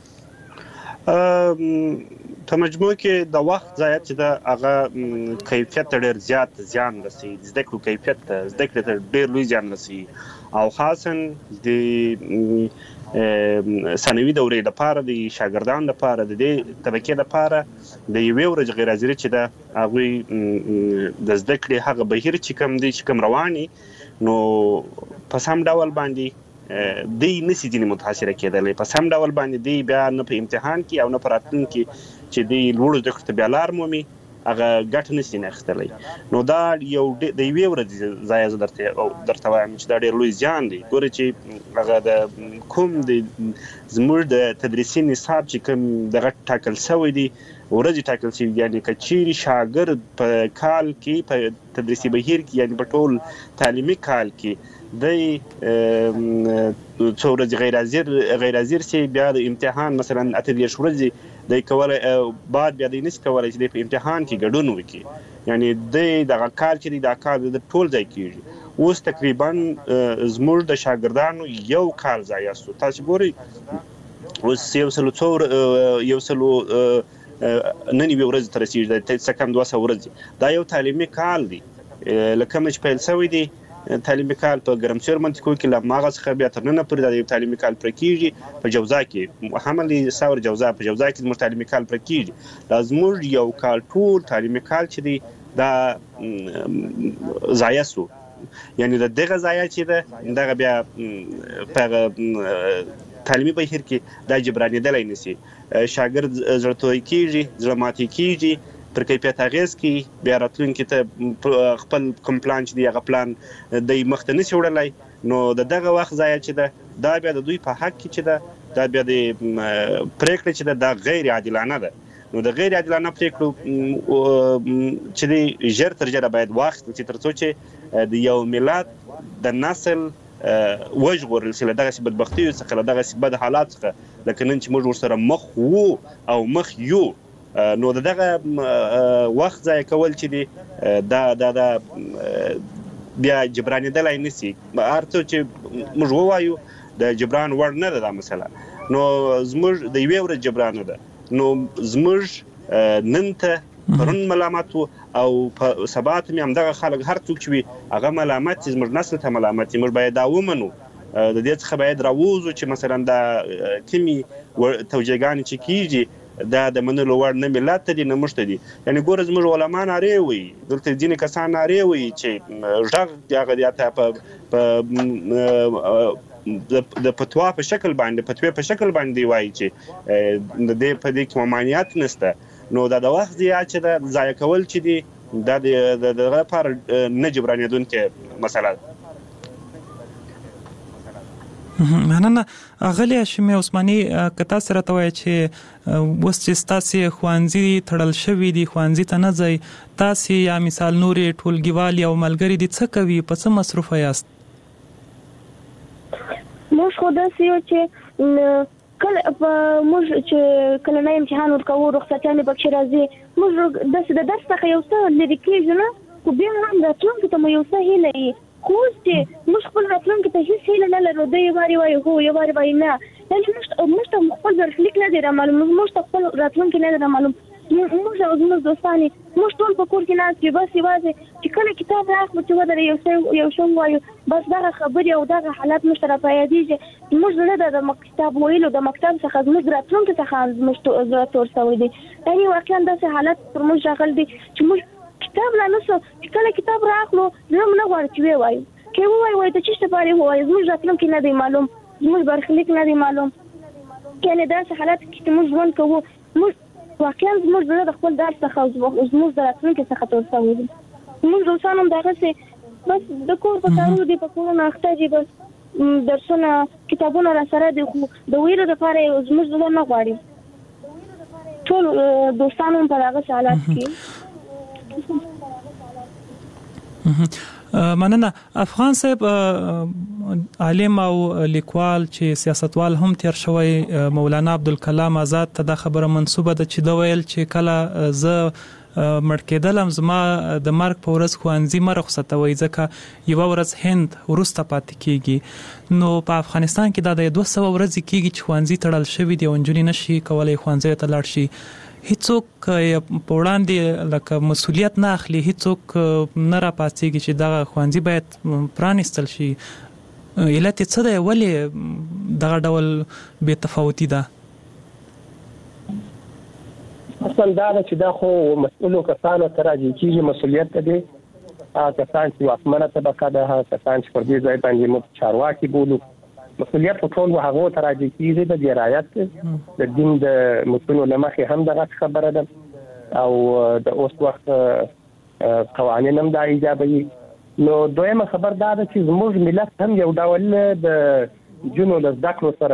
S4: په مجموع کې د وخت ضایعات چې د هغه کیفیت ډیر زیات زیان رسي، زده کړو کیفیت زده کړې ته ډیر لوی زیان رسي او خاصا د ثانوي دورې لپاره د شاګردانو لپاره د دې طبقې لپاره د یوې ورځې غیر حاضري چې د هغوی د زده کړې هغه بهیر چې کوم دی چې کوم رواني نو په سم ډول باندې دی نسی ځینې متاثره کېدلی، په سم ډول باندې دی بیا نه په امتحان کې او نه په راتلونکي چې دی لوړو زده کړو ته بیا لار مومي هغه ګټه نشي نه اخیستلی. نو دا یو د یوې ورځې ضایع زه درته وایم چې دا ډېر لوی زیان دی. ګورې چې هغه د کوم د زموږ د تدریسي نصاب چې کوم دغه ټاکل شوی دی ورځې ټاکل شوي، یعنې که چیرې شاګرد په کال کې په تدریسي بهیر کې یعنې په ټول تعلیمي کال کې دی څو ورځې غیر حاضر شي بیا د امتحان مثلا 38 ورځې دی کولی بعد بیا دی نشي کولی چې دی په امتحان کې ګډون وکړي، یعنې دی دغه کال چې دی دا کال د ټول ځای کېږي. اوس تقریبا زموږ د شاګردانو یو کال ضایع شو. تاسو ګورئ اوس یو سلو نن یوې ورځې ته رسېږي، څه کم 200 ورځې. دا یو تعلیمي کال دی له کومه چې پیل شوی دی تعلیمي کال په ګرمسیر منطقو کې له هغه څخه بیا تر ننه پورې دا یو تعلیمي کال پوره کېږي. په جوزا کې حمل ساور جوزا په جوزا کې زموږ تعلیمي کال پوره کېږي. دا زموږ یو کال ټول تعلیمي کال چې دی دا ضایع شو، یعنې د دغه ضایع چې ده دغه بیا په تعلیمي بهیر کې دا جبرانېدلی نشي. شاګرد زړه توی کېږي، زړه ماتې کېږي، پر کیفیت اغیز کوي، بیا راتلونکي ته خپل کوم پلان چې دی هغه پلان دی مخ ته نشي وړلی. نو د دغه وخت ضایع چې ده دا بیا د دوی په حق کې چې ده دا بیا د پرېکړې چې ده دا غیر عادلانه ده. نو د غیر عادلانه پرېکړو چې دی ژر تر ژره باید واخیستل شي تر څو چې د یو ملت د نسل وژغورل شي له دغسې بدبختیو څخه، له دغسې بد حالات څخه لکه نن چې موږ ورسره مخ وو او مخ یو. نو دغه وخت ضایع کول چې دی دا بیا جبرانېدلی نشي. هر څه چې موږ ووایو د جبران وړ نه ده دا مسله. نو زموږ د یوې ورځې جبران نه ده. نو زموږ نن ته پرون ملامت وو او په سبا ته مې همدغه خلک هر څوک چې وي هغه ملامت چې زموږ نسل ته ملامت وي. موږ باید دا ومنو، د دې څخه باید راووځو چې مثلا دا کومې توجیهګانې چې کېږي دا د منلو وړ نه ملت ته دي نه موږ ته دي. یعنې ګوره زموږ علما نارې وایي، دلته ځینې کسان نارې وایي چې غږ د هغه د د فتوا په شکل باندې فتوی په شکل باندې وایي چې د دې په دې کې ممانعت نشته. نو دا د وخت ضایع چې ده ضایع کول چې دي دا د دغه لپاره نه جبرانېدونکې مسله ده.
S3: مننه. اغلی هاشمي عثماني کتا سره توای چې وس چې تاسو خوانزي تړل شوې دي خوانزي ته نه ځي تاسو یا مثال نورې ټولګیوال او ملګری دي څه کوي په څه مصروف یاست؟
S6: موږ خو داسې یو چې موږ چې کله نه امتحان ورکوو رخصتیانې پکې راځي موږ داسې د درس څخه یو څه لرې کېږو نه خو بیا هم راتلونکي ته مو یو څه هیله وي خو اوس چې موږ خپل راتلونکي ته هېڅ هیله نه لرو دی یو وارې وایي هو یو وارې وایي نه یعنې موږ ته خپل برخلیک نه دی رامعلوم موږ ته خپل راتلونکی نه دی رامعلوم موږ او زموږ دوستان موږ ټول په کور کې ناست یو بس یوازې چې کله کتاب راخلو چې ودرې یو څه ووایو بس دغه خبرې او دغه حالات موږ ته راپیادېږي موږ زړه د کتاب ویلو د مکتب څخه زموږ راتلونکي څخه زموږ زړه تور شوی دی یعنې واقعا داسې حالات پر موږ راغلی دی چې موږ کتاب لا نسو چې کله کتاب راخلو زړه مو نه غواړي چې ووایو که ووایو ته چېرته پارې ووایو زموږ راتلونکی نه دی معلوم زموږ برخلیک نه دی معلوم یعنې داسې حالات کې چې موږ ژوند کوو موږ واقعا زموږ زړه د خپل درس څخه زموږ د راتلونکي څخه تور شوی دی موږ دوستان هم دغسې بس د کور په کارونو دي په کورونو اخته دي بس درسونه کتابونه راسره دي خو د ویلو دپاره زموږ زړه نه غواړي ټول دوستان هم په دغسې حالات کې
S3: مننه. افغان صاحب عالم او لیکوال چې سیاستوال هم تیر شوی مولانا عبدالکلام آزاد ته دا خبره منسوبه ده چې دا ویل چې کله زه مړ کېدلم زما د مرګ په ورځ ښوونځي مه رخصتوئ ځکه یوه ورځ هند وروسته پاتې کېږي. نو په افغانستان کې دا د 200 ورځې کېږي چې ښوونځي تړل شوي دي او نجونې نشي کولی ښوونځیو ته لاړ شي. هیڅوک په وړاندې لکه مسؤلیت نه اخلي هیڅوک نه راپاڅېږي چې دغه ښوونځي باید پرانیستل شي. علت یې څه دی ولې دغه ډول بې تفاوتي ده؟
S7: اصلا دا ده چې دا خو مسؤلو کسانو ته راجع کېږي مسؤلیت ته دی هغه کسان چې واکمنه طبقه ده هغه کسان چې پر دې ځای باندې موږ چارواکي بولو مسؤلیت په ټول هغو ته راجع کېږي د دې رعایت د دین د متونو له مخې هم دغه خبره ده او د اوس وخت قوانین هم دا ایجابوي. نو دویمه خبر دا ده چې زموږ ملت هم یو ډول د جنو له زده کړو سره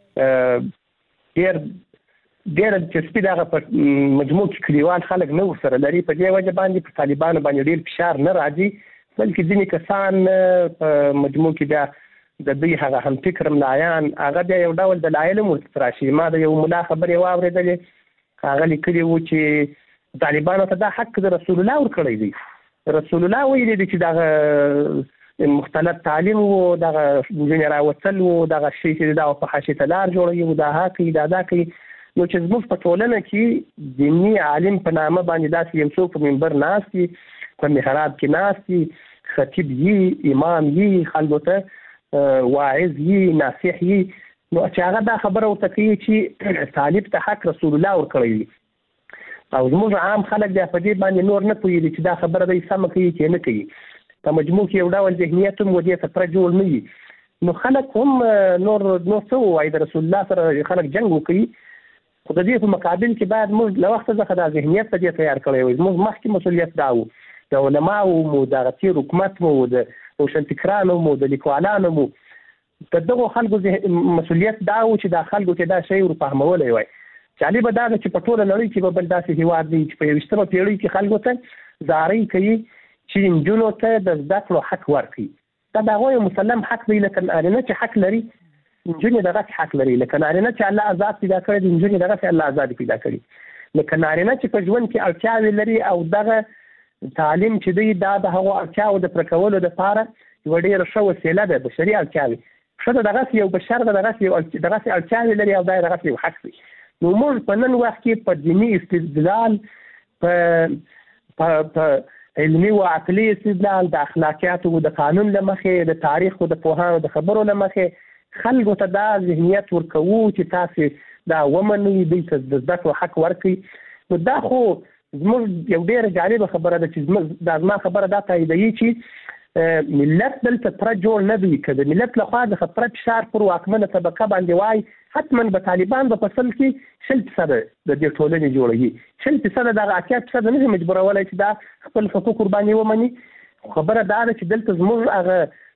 S7: ډېر دلچسپي دغه په مجموع کې کلیوال خلک نه ورسره لري په دې وجه باندې په طالبانو باندې ډېر فشار نه راځي بلکې ځینې کسان په مجموع کې بیا د دوی هغه هم فکر ملایان هغه بیا یو ډول دلایل هم ورته راشي. ما د یو ملا خبرې واورېدلې هغه لیکلي وو چې طالبانو ته دا حق د رسول الله ورکړی دی رسول الله ویلي دی چې دغه مختلط تعلیم وو دغه نجونې راوتل وو دغه شی چې دغه فحاشي ته لار جوړوي وو دا کوي دا کوي. نو چې زموږ په ټولنه کې دیني عالم په نامه باندې داسې یو څوک په منبر ناست وي په محراب کې ناست وي خطیب یي امام یي خلکو ته واعظ یي ناصح یي نو چې هغه دا خبره ورته کوي چې طالب ته حق رسول الله ورکړی وي او زموږ عام خلک بیا په دې باندې نور نه پوهېږي چې دا خبره دی سمه کوي چې نه کوي په مجموع کې یو ډول ذهنیت هم ودې ته پوره جوړ نه وي. نو خلک هم نور څه ووایي د رسول الله سره خلک جنګ وکړي خو د دې په مقابل کې باید موږ له وخته څخه دا ذهنیت په دې تیار کړی وي زموږ مخکې مسؤلیت دا و د علماو مو دغه تېر حکومت مو د روشنفکرانو مو د لیکوالانو مو د دغو خلکو مسؤلیت دا و چې دا خلکو کې دا شی ورفهمولی وای. جالبه دا ده چې په ټوله نړۍ کې به بل داسې هېواد دی چې په 21مه پېړۍ کې خلکو ته زارۍ کوي چې نجونو ته د زده کړو حق ورکړي. دا د هغوی مسلم حق دی لکه نارینه چې حق لري نجونې دغسې حق لري لکه نارینه چې الله آزاد پیدا کړی دی نجونې دغسې الله آزاد پیدا کړي لکه نارینه چې په ژوند کې اړتیاوې لري او دغه تعلیم چې دی دا د هغو اړتیاوو د پوره کولو دپاره یوه ډېره ښه وسیله ده بشري اړتیاوې ښه ده دغسې یو بشر ده دغسې اړتیاوې لري او دا یې دغسې یو حق دی. نو موږ په نن وخت کې په دیني استدلال په علمي و عقلي استدلال د اخلاقیاتو د قانون له مخې د تاریخ و د پوهانو د خبرو له مخې خلکو ته دا ذهنیت ورکوو چې تاسې دا ومنئ دوی ته د زده کړو حق ورکړئ. نو دا خو زموږ یو ډېره جالبه خبره ده چې دا زما خبره دا تاییدوي چې ملت دلته پوره جوړ نه دی که د ملت لخوا د پوره فشار پر واکمنه طبقه باندې وای حتما به طالبان به په اصل کې 100% د دې ټولنې جوړوي 100% دغه 80% نه مجبورولی چې دا خپل حقوق ورباندې ومني. خبره دا ده چې دلته زموږ هغه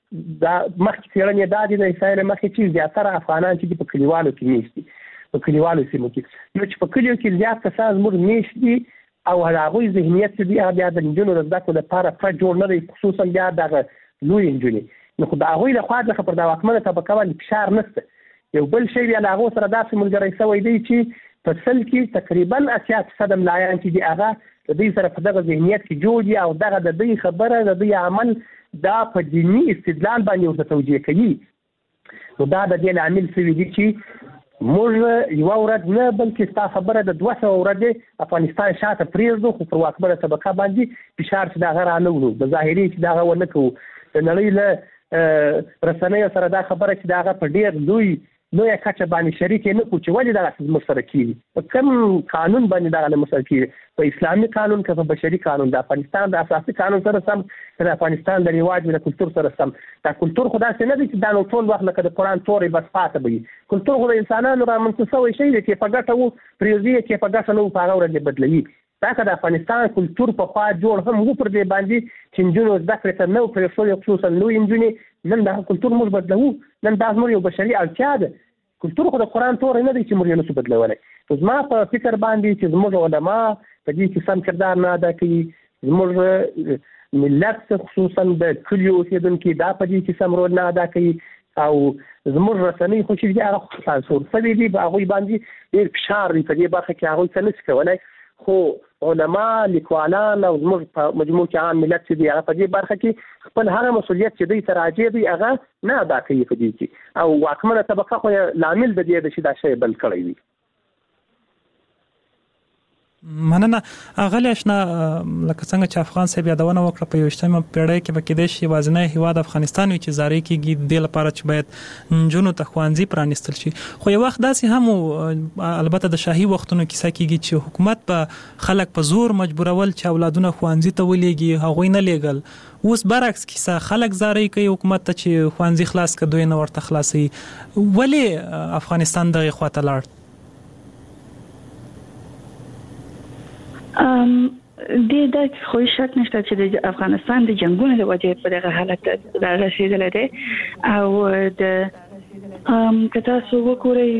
S7: دا مخکې څېړنې دا دي د اسرائیل مخکې چې زیاتره افغانان چې په کلیوالو کې میشت دي په کلیوالو سیمو کې نو چې په کلیو کې زیات کسان زموږ میشت دي او هغوی ذهنیت چې دی هغه بیا د نجونو د زده کړو لپاره پټ جوړ نه دی خصوصا بیا دغه لوی نجونې نو خو د هغوی لخوا څخه پر دا واکمنه طبقه باندې فشار نشته یو بل شی بیا له هغو سره داسې ملګری شوی دی چې په سل کې تقریبا 80% ملایان چې دي هغه د دوی سره په دغه ذهنیت کې جوړ دي او دغه د دوی خبره د دوی عمل دا په دیني استدلال باندې ورته توجیه کوي نو دا د دې لامل شوی دی چې موږ یو ورځ نه بلکې ستا خبره د 200 ورځې افغانستان شاته پرېږدو خو پر واکمنه طبقه باندې فشار چې دغه رانهولو د ظاهري چې دغه ونه کوو د نړۍ له رسنیو سره دا خبره چې دغه په ډېر لویه کچه باندې شریک نه کړو چې ولې دغه زموږ سره کېږي په کوم قانون باندې دغه نه مسله کېږي په اسلامي قانون که په بشري قانون د افغانستان د اساسي قانون سره سم د افغانستان د رواج د کلتور سره سم دا کلتور خو داسې نه دی چې دا نو ټول وخت لکه د قرآن تورې بس پاته به وي کلتور خو د انسانانو رامنځته شوی شی دی چې په ګټه وو پرېږدي چې په ګټه نه وو په هغه ورځ بدلوي دا که د افغانستان کلتور پخوا جوړ هم وو پر دې باندې چې نجونو زده کړې ته نه وو پرېښودی خصوصا لویې نجونې نن دغه کلتور موږ بدلوو نن دا زموږ یو بشري اړتیا ده کلتور خو د قرآن تورې نه دی چې موږ یې نشو بدلولی نو زما په فکر باندې چې زموږ علما په دې کې سم کردار نه ادا کوي زموږ ملت خصوصا د کلیو اوسېدونکي دا په دې کې سم رول نه ادا کوي او زموږ رسنۍ خو چې دي هغه سانسور شوي دي په هغوی باندې ډېر فشار دی په دې برخه کې هغوی څه نشي کولی خو علما لیکوالان او زموږ په مجموع کې عام ملت چې دی هغه په دې برخه کې خپل هغه مسؤلیت چې دوی ته راجع دی هغه نه ادا کوي په دې کې او واکمنه طبقه خو لامل د دې چې دا شی بل کړی وي
S3: مننه اغلی آشنا لکه څنګه چې افغان صاحب یادونه وکړه په 21مه پیړۍ کې به کېدای شي یوازینی هیواد افغانستان وي چې زارۍ کېږي د لپاره چې باید نجونو ته ښوونځي پرانیستل شي خو یو وخت داسې هم البته د شاهي وختونو کیسه کېږي چې حکومت په خلک په زور مجبورول چې اولادونه ښوونځي ته ولېږي هغوی نه لېږل اوس برعکس کیسه خلک زارۍ کوي حکومت ته چې ښوونځي خلاص کړه دوی نه ورته خلاصوي ولې افغانستان دغې خواته لاړ
S8: د خو شک نشته چې د افغانستان د جنگونو د وجې په دغه حالت رسیدلی دی او که تاسو وګورئ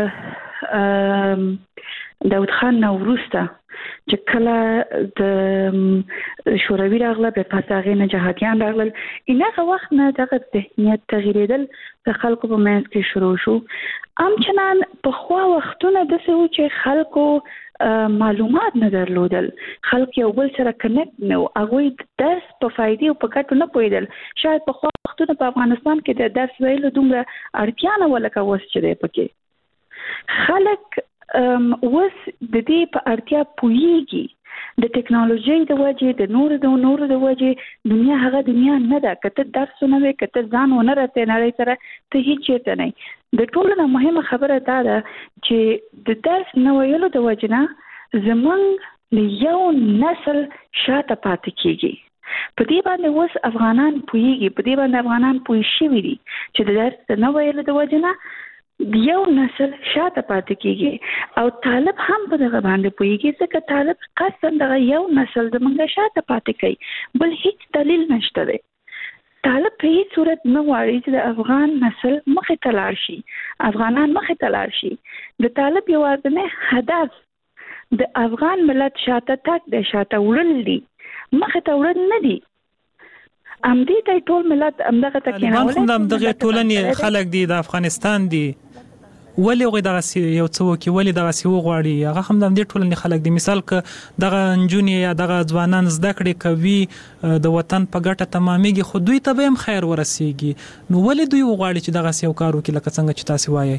S8: د داود خان نه وروسته چې کله د شوروي راغله بیا پس هغې نه جهادیان راغلل هغه وخت نه دغه ذهنیت تغیرېدل د خلکو په منځ کې شروع شو همچنان پخوا وختونه داسې وو چې خلکو معلومات نه درلودل خلک یو بل سره کنیکټ نه وو هغوی د درس په فایدې او په ګټو نه پوهېدل شاید پخوا وختونه په افغانستان کې د درس ویلو دومره اړتیا نه وه لکه اوس چې دی پکې خلک اوس د دې په اړتیا پوهېږي د ټکنالوژۍ د وجې د نورو د وجې دنیا هغه دنیا نه ده که ته درس ونه وې که ته ځان ونه رسې نړۍ سره ته هېڅ چېرته نه د ټولو نه مهمه خبره دا ده چې د درس نه ویلو د وجې نه زموږ د یو نسل شاته پاتې کېږي په دې باندې اوس افغانان پوهېږي په دې باندې افغانان پوه شوي دي چې د درس نه ویلو د وجې نه یو نسل شاته پاتې کېږي او طالب هم په دغه باندې پوهېږي ځکه طالب قصداً دغه یو نسل زموږ شاته پاتې کوي بل هیڅ دلیل نشته دی طالب په هیڅ صورت نه غواړي چې د افغان نسل مخې ته لاړ شي افغانان مخې ته لاړ شي د طالب یوازینی هدف د افغان ملت شاته تګ دی شاته وړل دي مخې ته وړل نه دي امدې ته ټول ملت امدغه تکیناوله
S3: طالبان هم دغه ټولنې خلک دي د افغانستان دي ولی هغوی دغه یو څه وکړي ولې دغسې وغواړي هغه هم د همدې ټولنې خلک دي مثال که دغه نجونې یا دغه ځوانان زده کړې کوي د وطن په ګټه تمامیږي خو دوی ته به هم خیر ورسیږي نو ولې دوی وغواړي چې دغسې یو کار وکړي لکه څنګه چې تاسې وایئ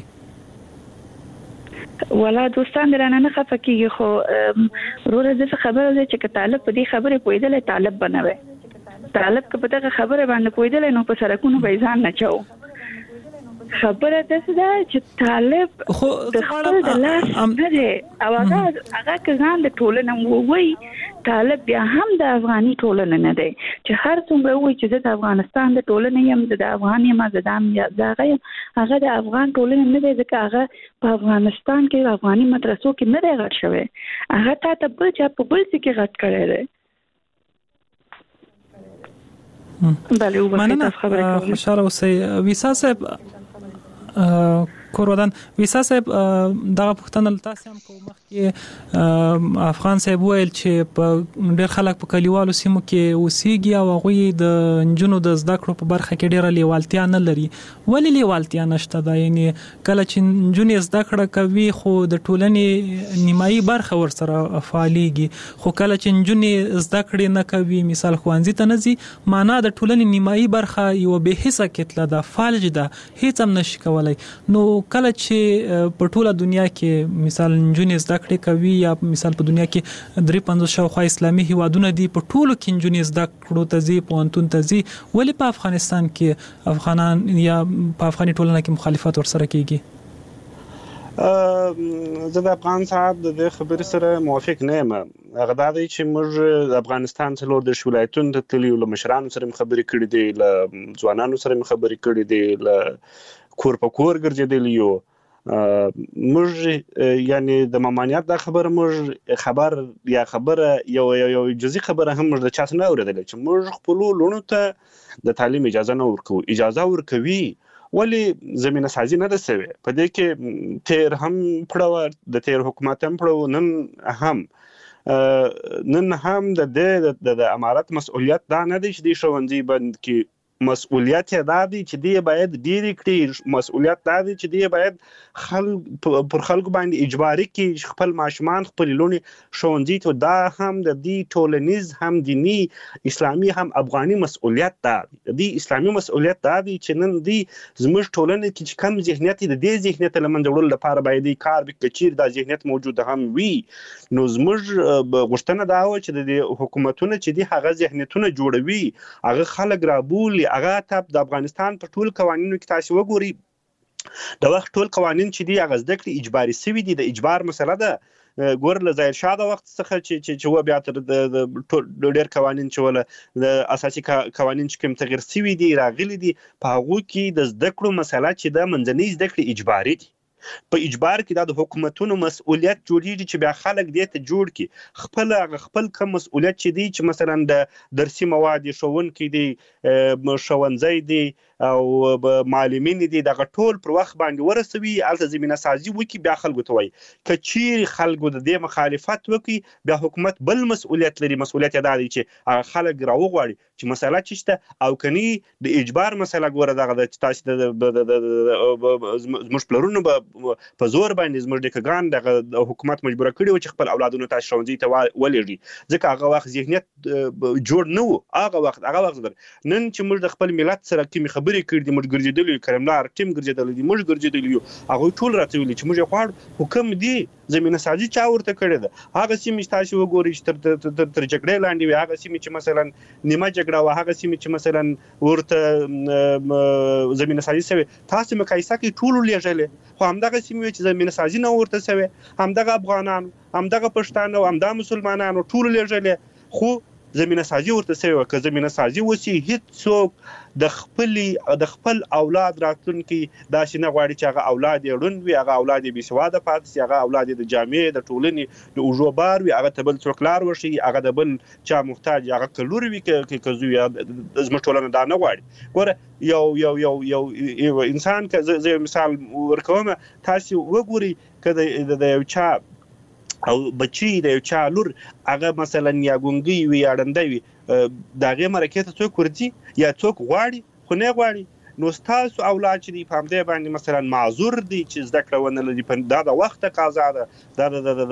S8: ولا دوستان درانه نه خفه کېږي خو وروره داسې خبره ده چې که طالب په دې خبرې پوهېدلی طالب به نه وی طالب که په دغه خبره باندې پوهېدلی نو په سړکونو به یې ځان نه چو خبره داسې ده چې طالب د خپل د لاس نه دی او هغه که ځان د ټولنه ووایي طالب بیا هم د افغاني ټولنه نه دی چې هر څومره ووایي چې زه د افغانستان د ټولنه یم زه د افغان یم زه د هغه یم هغه د افغان ټولنه نه دی ځکه هغه په افغانستان کې افغاني مدرسو کې نه دی غټ شوی هغه تا ته بل چا په بل څه کې غټ کړی دی بله
S3: مننه خوشاله اوسئ ویسا صاحب کورودان ویسا صاحب دغه پښتنه تاسو هم کوم مخکې افغان صاحب ویل چې په ډېر خلک په کلیوالو سیمو کې اوسېږي او هغه د نجونو د زده کړو په برخه کې ډېره لیوالتیا نه لري. ولې لیوالتیا نشته دا؟ یعنی کله چې نجونې زده کړه کوي خو د ټولنې نیمایي برخه ورسره فعالېږي، خو کله چې نجونې زده کړې نه کوي مثال ښوونځي ته نه ځي، معنا د ټولنې نیمایي برخه یو بې حسه کتله ده، فالج ده، هیڅ هم نشي کولای. نو کله چې په ټوله دنیا کې مثال نجونې زده کړې کوي یا مثال په دنیا کې 350 شاوخوا اسلامي هیوادونه دي، په ټولو کې نجونې زده کړو ته ځي، پوهنتون ته ځي، ولې په افغانستان کې افغانان یا په افغاني ټولنه کې مخالفت ورسره کیږي؟
S4: زه د افغان صاحب د خبرې سره موافق نه یم. هغه دا دی چې موږ د افغانستان څلور د ولایتونو ته تللي، له مشرانو سره خبرې کړې دي، له ځوانانو سره خبرې کړې دي، له کور په کور ګرځېدلی یو. موږ یعنی د ممانعت دا خبره یو جزئی خبره هم موږ د چا څخه نه اورېدلې چې موږ خپل لونو ته د تعلیم اجازه نه ورکوو. اجازه ورکوي ولې زمينه سازي نه ده سوي. په دې کې تیر هم پړو، د تیر حکومت هم پړو، نن هم د امارت مسؤلیت دا نه دی چې د ښوونځي بند کې مسؤلیت دا دی چې دی باید ډیر کړي، مسؤلیت دا دی چې دی باید پر خلکو باندې اجباري کې خپل ماشومان خپل لونی ښوونځي ته. دا هم د دې ټولنیز هم دینی اسلامي هم افغاني مسؤلیت دا دی. د دې اسلامي مسؤلیت دا دی چې نن دی زموږ ټولنه کې چې کم ذهنیت د دې ذهنیت لمن جوړول لپاره باید کار وکړي، دا ذهنیت موجود هم وي. نو زموږ غوښتنه دا و چې د حکومتونو چې دی هغه ذهنیتونه جوړوي، هغه خلک رابولي، هغه ته د افغانستان په ټول قوانینو کې تاسو وګورئ د وخت ټول قوانین چې دی هغه زده کړې اجباري سوي دي. د اجبار مسله ده ګور له ظاهر شاه د وخت څخه چې و بیا تر د ډېر قوانین چې ولا د اساسي قوانین چې کوم تغیر سوي دي راغلي دي، په هغه کې د زده کړو مسله چې د منځنۍ زده کړې اجباري دي. په اجبار کې د حکومتونو مسؤلیت جوړیږي چې بیا خلک دې ته جوړ کړي خپل کوم مسؤلیت چې دی، چې مثلا د درسي مواد ښوونکي دي، ښوونځي دي او معلمین دي، دغه ټول پر وخت باندې ورسوي، الته زمينه سازي وکړي، بیا خلکو ته وایي. که چیرې خلکو د دې مخالفت وکړي، بیا حکومت بل مسؤلیت لري. مسؤلیت دا دی چې هغه خلک راوغواړي چې مسله چی شته، او کني د اجبار مسله ګوره دغه د تاسو د زموږ پلرونو په زور باندې زموږ د کګان د حکومت مجبور کړي و چې خپل اولادونو ته ښوونځي ته ولېږي، ځکه هغه وخت ذهنیت جوړ نه و. هغه وخت نن چې موږ د خپل ملت سره کومې خبرې کړې دي، موږ ګرځېدلي کرملار ټیم ګرځېدلی دي، موږ ګرځېدلي یو، هغه ټول راته ویلي چې موږ غواړو حکم دی زمينه سازي چا ورته کړې ده. هغه سیمې تاسو وګورئ چې تر جګړې لاندې وي، هغه سیمې چې مثلا نیمه جګړه و، هغه سیمې چې مثلا ورته زمينه سازي سوي، تاسو مقایسه کوي ټول لېږلې، خو همدغه سیمې چې زمينه سازي نه ورته سوي، همدغه افغانان، همدغه پښتانه، همدغه مسلمانانو ټول لېږلې، خو زمينه سازي ورته سوي. که زمينه سازي وسی هیڅ څوک د خپل اولاد راتلونکي داسې نه غواړي چې هغه اولاد یې ړوند وي، هغه اولاد یې بېسواده پاتې شي، هغه اولاد یې د جامې د ټولنې د اوږو بار وي، هغه ته بل څوک لار وښیي، هغه د بل چا محتاج، هغه که لور وي که زوی. زموږ ټولنه دا نه غواړي. ګوره یو انسان، که زه یو مثال ورکوم، تاسو وګورئ که د یو چا او بچی د یو چا لور هغه مثلا یا ګونګي وي یا ړنده وي، د هغې مرکې ته څوک ورځي یا څوک غواړي؟ خو نه غواړي. نو ستاسو اولاد چې دی په همدې باندې مثلا معذور دي چې زده کړه ونه لري، دا د وخت تقاضا ده، دا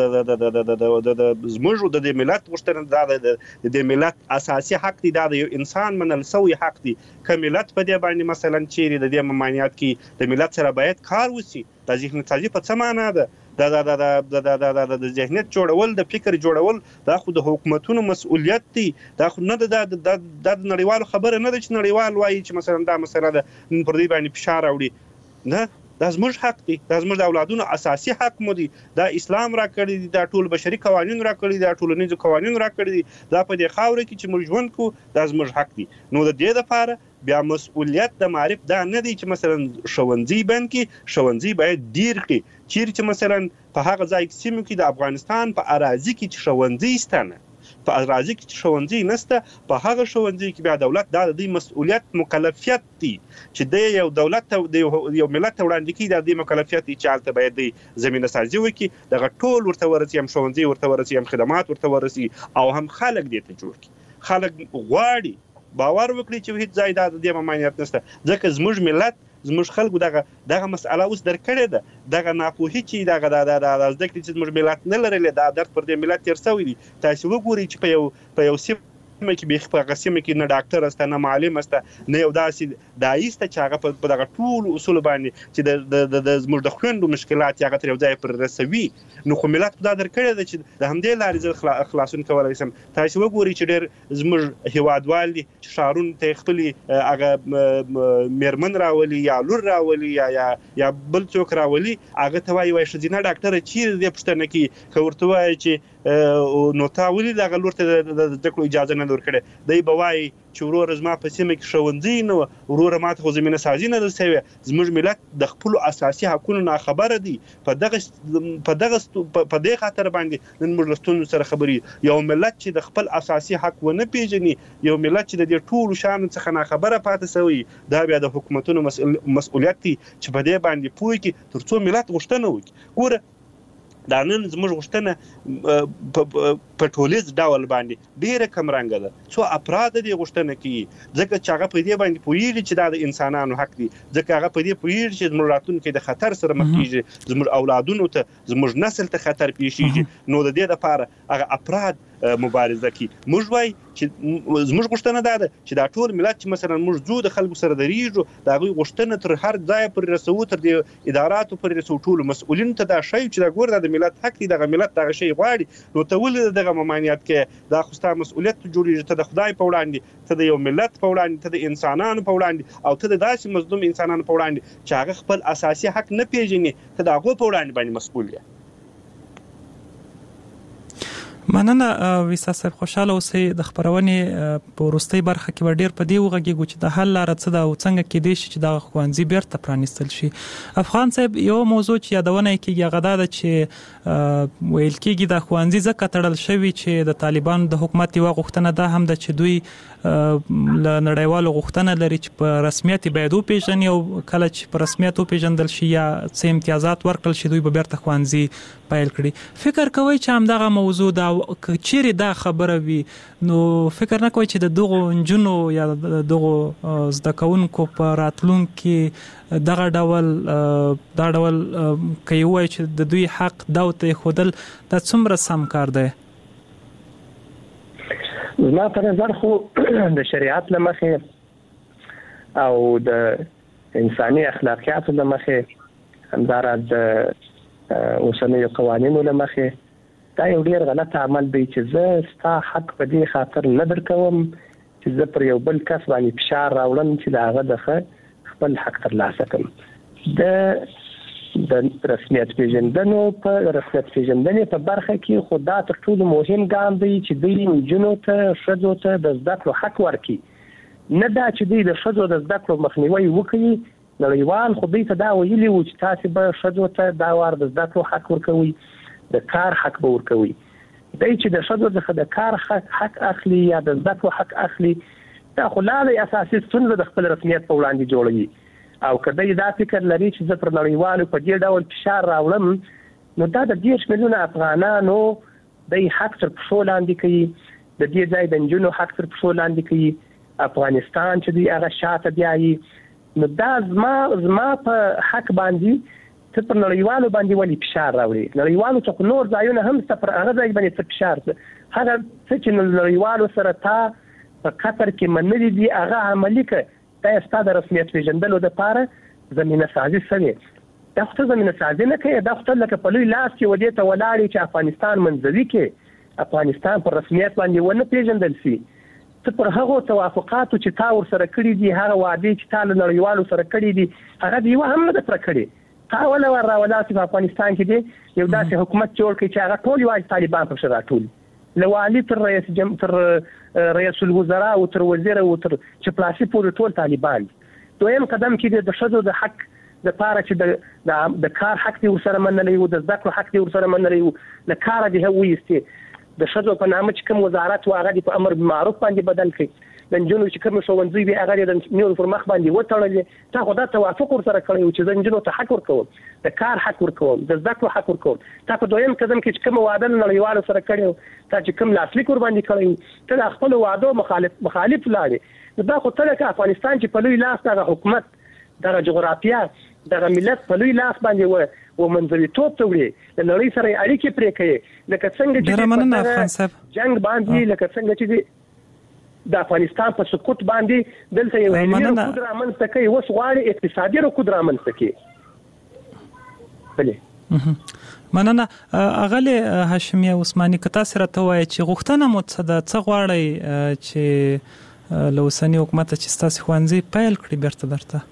S4: زموږ د دې ملت غوښتنه ده، د دې ملت اساسي حق دی، دا د یو انسان منل سوی حق دی. که ملت په دې باندې مثلا چیرې د دې ممانعت کې د ملت سره باید کار وشي. د ذهنیت سازي په څه معنا ده؟ د ذهنیت جوړول، د فکر جوړول، دا خو د حکومتونو مسؤلیت دی. دا خو نه د نړیوالو خبره نه ده چې نړیوال وایي چې مثلا دا مسله ده پر دې باندې فشار راوړي. نه، دا زموږ حق دی، دا زموږ د اولادونو اساسي حق مو دی. دا اسلام را کړی دی، دا ټول بشري قوانین را کړی دي، دا ټولنیز قوانین را کړی دي، دا په دې خاوره کې چې موږ ژوند کوو، دا زموږ حق دی. نو د دې لپاره بیا مسؤلیت د معرف دا نه دی چې مثلا ښوونځي بند کې، ښوونځي باید ډیر کړي. چیرې چې مثلا په هغه ځای کې سیمو کې د افغانستان په اراضي کې چې ښوونځي شته نه، په راځي کې ښوونځي نشته په هغه ښوونځي کې بیا دولت د دې مسؤلیت مکلفیت دي چې د یو دولت د یو ملت وړاندې کې د دې مکلفیت چې حالت باید د زمينه سازي وکړي دغه ټول ورته ورسي هم ښوونځي ورته ورسي هم خدمات ورته ورسي او هم خلک دې ته جوړ کړي خلک غواړي باور وکړي چې هیڅ ځای د دې ممانعت نشته ځکه زموږ ملت زموږ خلکو دغه مسأله اوس درکړې ده دغه ناپوهي چې دغه د زده کړې چې زموږ ملت نه لري دا درد پر دې ملت تیر شوی دي تاسو وګورئ چې په یو سیمه کې به په قسمه کې نه ډاکټر است نه معلم است نه یو داسې دایسته چې هغه په دغه ټول اصول باندې چې د زموږ د خويندو مشکلات هغه تر یو ځای پر رسوي نو خو ملت دا درکړې ده چې د همدې لارې خلاصون کولای شم تاسو وګورئ چې ډېر زموږ هیوادوال دي چې شهرونو ته خپل هغه میرمن راولي یا لور راولي یا بل څوک راولي هغه ته وایي ښځینه ډاکټر چې دې پښتنه کې ورته وایي چې نو تا ولې دغه لور ته د زده کړو اجازه نه ورکړې دی به وایي چې ورور زما په سیمه کې ښوونځی نه ورور ماته خو زمینه سازي نه رسوي زموږ ملت د خپل اساسي حقوقو نه خبره دي په دې خاطر باندې نن موږ لستون سره خبرې یو ملت چې د خپل اساسي حق ونه پیژني یو ملت چې د دې ټول شان څخه نه خبره پاتې شوی دا بیا د حکومتونو مسؤلیت دی چې په دې باندې پوي کې ترڅو ملت غوښتنه وکړي ګوره دا نن زموږ غوښتنه په ټولیز ډول باندې ډیره کم رنګه ده څو افراد دې غوښتنه کوي ځکه چې هغه په دې باندې پوهیږي چې دا د انسانانو حق دی ځکه هغه په دې پوهیږي چې زموږ راتلونکي د خطر سره مخ کیږي زموږ اولادونو ته زموږ نسل ته خطر پیښیږي نو د دې لپاره هغه افراد مبارزه کوي موږ وایي چې زموږ غوښتنه ده چې دا ټول ملت چې مثلا موږ زو د خلکو سره درېږو دا غوي غوښتنه تر هر ځای پر رسو تر دې اداراتو پر رسو ټول مسؤلین ته دا شی چې دا ګور د ملت حق دی دغه ملت دغه شی غواړي نو ته ولې دغه ممانعت کې دا خو ستاسو مسؤلیت جوړیږي ته د خدای په وړاندې ته د یو ملت په وړاندې ته د انسانانو په وړاندې او ته د داسې مظلوم انسانانو په وړاندې چې هغه خپل اساسي حق نه پیژني ته د هغه په وړاندې باندې مسؤل یې
S3: مننه ویسا صاحب خوشاله اوسئ د خبرونې په وروستۍ برخه کې ډېر په دې وغږیږو چې د حل لاره څه ده او څنګه کېدای شي چې د ښوونځي بیرته پرانیستل شي افغان صاحب یو موضوع چې یادونه کېږي هغه دا ده چې ویل کېږي د ښوونځي ځکه تړل شوي چې د طالبانو د حکومت یوه غوښتنه ده هم ده چې دوی له نړیوالو غوښتنه لري چې په رسمیت باید وپېژني او کله چې په رسمیت وپېژندل شي یا څه امتیازات ورکړل شي دوی به بیرته ښوونځي پیل کړي فکر کوئ چې همدغه موضوع دا چیرې دا خبره وي نو فکر نه کوئ چې د دغو نجونو یا د دغو زده کوونکو په راتلونکي دغه ډول کوي وایي چې د دوی حق دا ته خودل دا څومره سم کار دی
S7: زما په نظر خو د شریعت له مخې او د انساني اخلاقیاتو له مخې همدارد اوسنیو قوانینو له مخې دا یو ډیر غلط عمل دی چې زه ستا حق په دې خاطر نه درکوم چې زه پر یو بل کس باندې فشار راوړم چې د هغه د خپل حق ترلاسه کړم د رسمیت پیژندنې په برخه کې خو دا تر ټولو مهم ګام دی چې دوی نجونو ته ښځو ته د زده کړو حق ورکړي نه دا چې دوی د ښځو د زده کړو مخنیوی وکړي نړیوال خو دوی ته دا ویلي وو چې تاسې به ښځو ته دا وار د زده کړو حق ورکوي د کار حق به ورکوي دی چې د ښځو څخه د کار حق اخلي یا د زده کړو حق اخلي دا خو لا د اساسي ستونزه د خپل رسمیت په وړاندې جوړوي او که دی دا فکر لري چې زه پر نړیوالو په دې ډول فشار راوړم نو دا د 10 میلیونه افغانانو د حق تر پښو لاندې کوي د دې ځای د نجونو حق تر پښو لاندې کوي افغانستان چې دوی هغه شاته بیایي نو دا زما په حق باندې ته پر نړیوالو باندې ولې فشار راوړي نړیوالو څخه نور ځایونه هم ته پر هغه ځای باندې څه فشار هغه څه چې نړیوالو سره تا په قطر کې منلي دي هغه عملي کړه دا ستا د رسمیت پیژندلو دپاره زمینه سازي شوې دا خو ته زمینه سازي نه کوې دا خو ته لکه په لوی لاس کې ودې ته ولاړې چې افغانستان منځوي کې افغانستان پر رسمیت باندې ونه پیژندل شي ته پر هغو توافقاتو چې تا ورسره کړي دي هغه وعدې چې تا له نړیوالو سره کړي دي هغه د یوه هم نه ده پوره کړې تا ولا راولاسي په افغانستان کې دی یو داسې حکومت جوړ کړي چې هغه ټول یوازې طالبان پکښې راټول له والي تر رئیس الوزراء او تر وزیر او تر چپلاسي پورې ټول طالبان دویم قدم کې د ښځو د حق دپاره چې د کار حق دې ورسره منلی و د زده کړو حق دې ورسره منلی و له کاره دې ویستې د شذو په نامه چې کوم وزارت واغه د امر بالمعروف باندې بدل کړي د جنونو چې کوم ښوونځي به هغه د نور پر مخ باندې وټړل تا خو دا توافق ورسره کړی چې د جنونو ته حق ورکوم د کار حق ورکوم د زده کړو حق ورکوم تا په دویم قدم کې چې کوم وعده نړیوال سره کړی تا چې کوم لاسلیک ور باندې کړی ته د خپل وعده مخالف لاړې دا خو تل کې افغانستان چې په لوی لاس د حکومت د جغرافیا د ملت په لوی لاس باندې و منځوي توپ ته وړي د نړۍ سره اړیکې پرې کوي لکه څنګه چې جنگ باندې لکه څنګه چې د افغانستان په سقوط باندې دلته یو علمي رکود رامنځته کوي اوس غواړي اقتصادي رکود رامنځته کوي بلې
S3: مننه اغله هاشمي عثماني کتا سره ته وایي چې غوښتنه مو څه غواړي چې لوسنی حکومت چې ستاسو خوانځي پیل کړی بیرته درته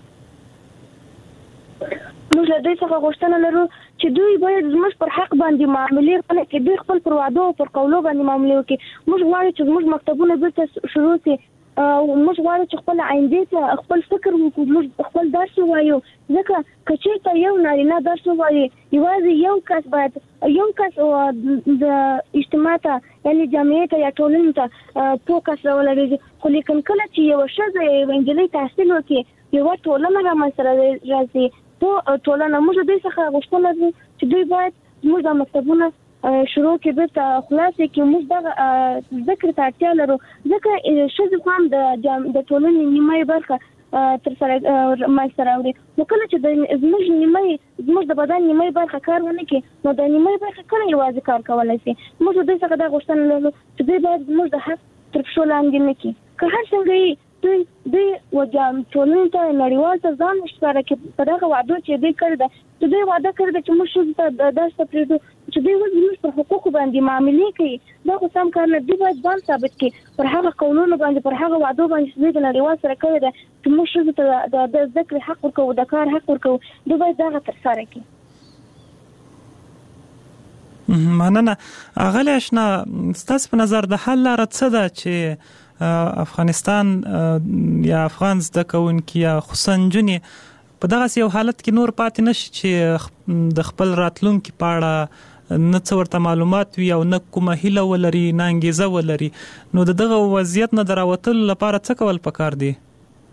S6: موږ له دې څخه غوښتنه لرو چې دوی باید زموږ پر حق باندې معاملې وکړي چې دوی خپل پر وعده او پر قولو باندې معاملې وکړي موږ غواړو چې زموږ مکتبونه بیرته شروع شي موږ غواړو چې خپل آینده ته خپل فکر وکړو موږ خپل درس وایو ځکه کچې ته یو نارینه درس وایي یوازې یو کس باید د اجتماع ته یعنی جامعه ته یا ټولنې ته فوکس راولري خو لیکن کله چې یو ښځه یو نجلۍ تحصیل وکړي یو ټولنه رامنځته راځي په ټولنه موږ د څخه غوښتنه لرو چې دوی باید موږ د مکتبونو شروع کې به خلاصې کې موږ د ذکر ته اړتیا لرو ځکه شذ هم د ټولنې نیمه برخه تر سره ماستر اوري نو کله چې زموږ د بدن نیمه برخه کار ونه کوي نو د نیمه برخه کله یوازې کار کولای شي موږ د څخه د غوښتنه لرو چې دوی باید موږ د حق تر پښو لاندې نه کړي که هر څنګه دوی وجام ټولنې ته نړیوال ته ځان ښکاره کوي په دغه وعده چې دوی کړی ده چې دوی وعده کړی ده چې موږ ته درس پرېږدو چې دوی زموږ پر حقوقو باندې معاملې کوي دا خو سم کار نه دی باید ځان ثابت کړي پر هغه قانونو باندې پر هغه وعدو باندې چې دوی د نړیوال سره کړی ده چې موږ ته د زده کړې حق ورکوو د کار حق ورکوو دوی باید دغه ترسره کړي
S3: مننه اغلی آشنا ستاسو په نظر د حل لاره څه ده چې افغانستان یا افغان زده کوونکي یا خصوصا نجونې په دغه یو حالت کې نور پاتې نشي چې د خپل راتلونکي په اړه نه څه ورته معلومات وي او نه کومه هیله ولري نه انګیزه ولري نو دغه وضعیت نه دراوتل لپاره څه کول پکار دي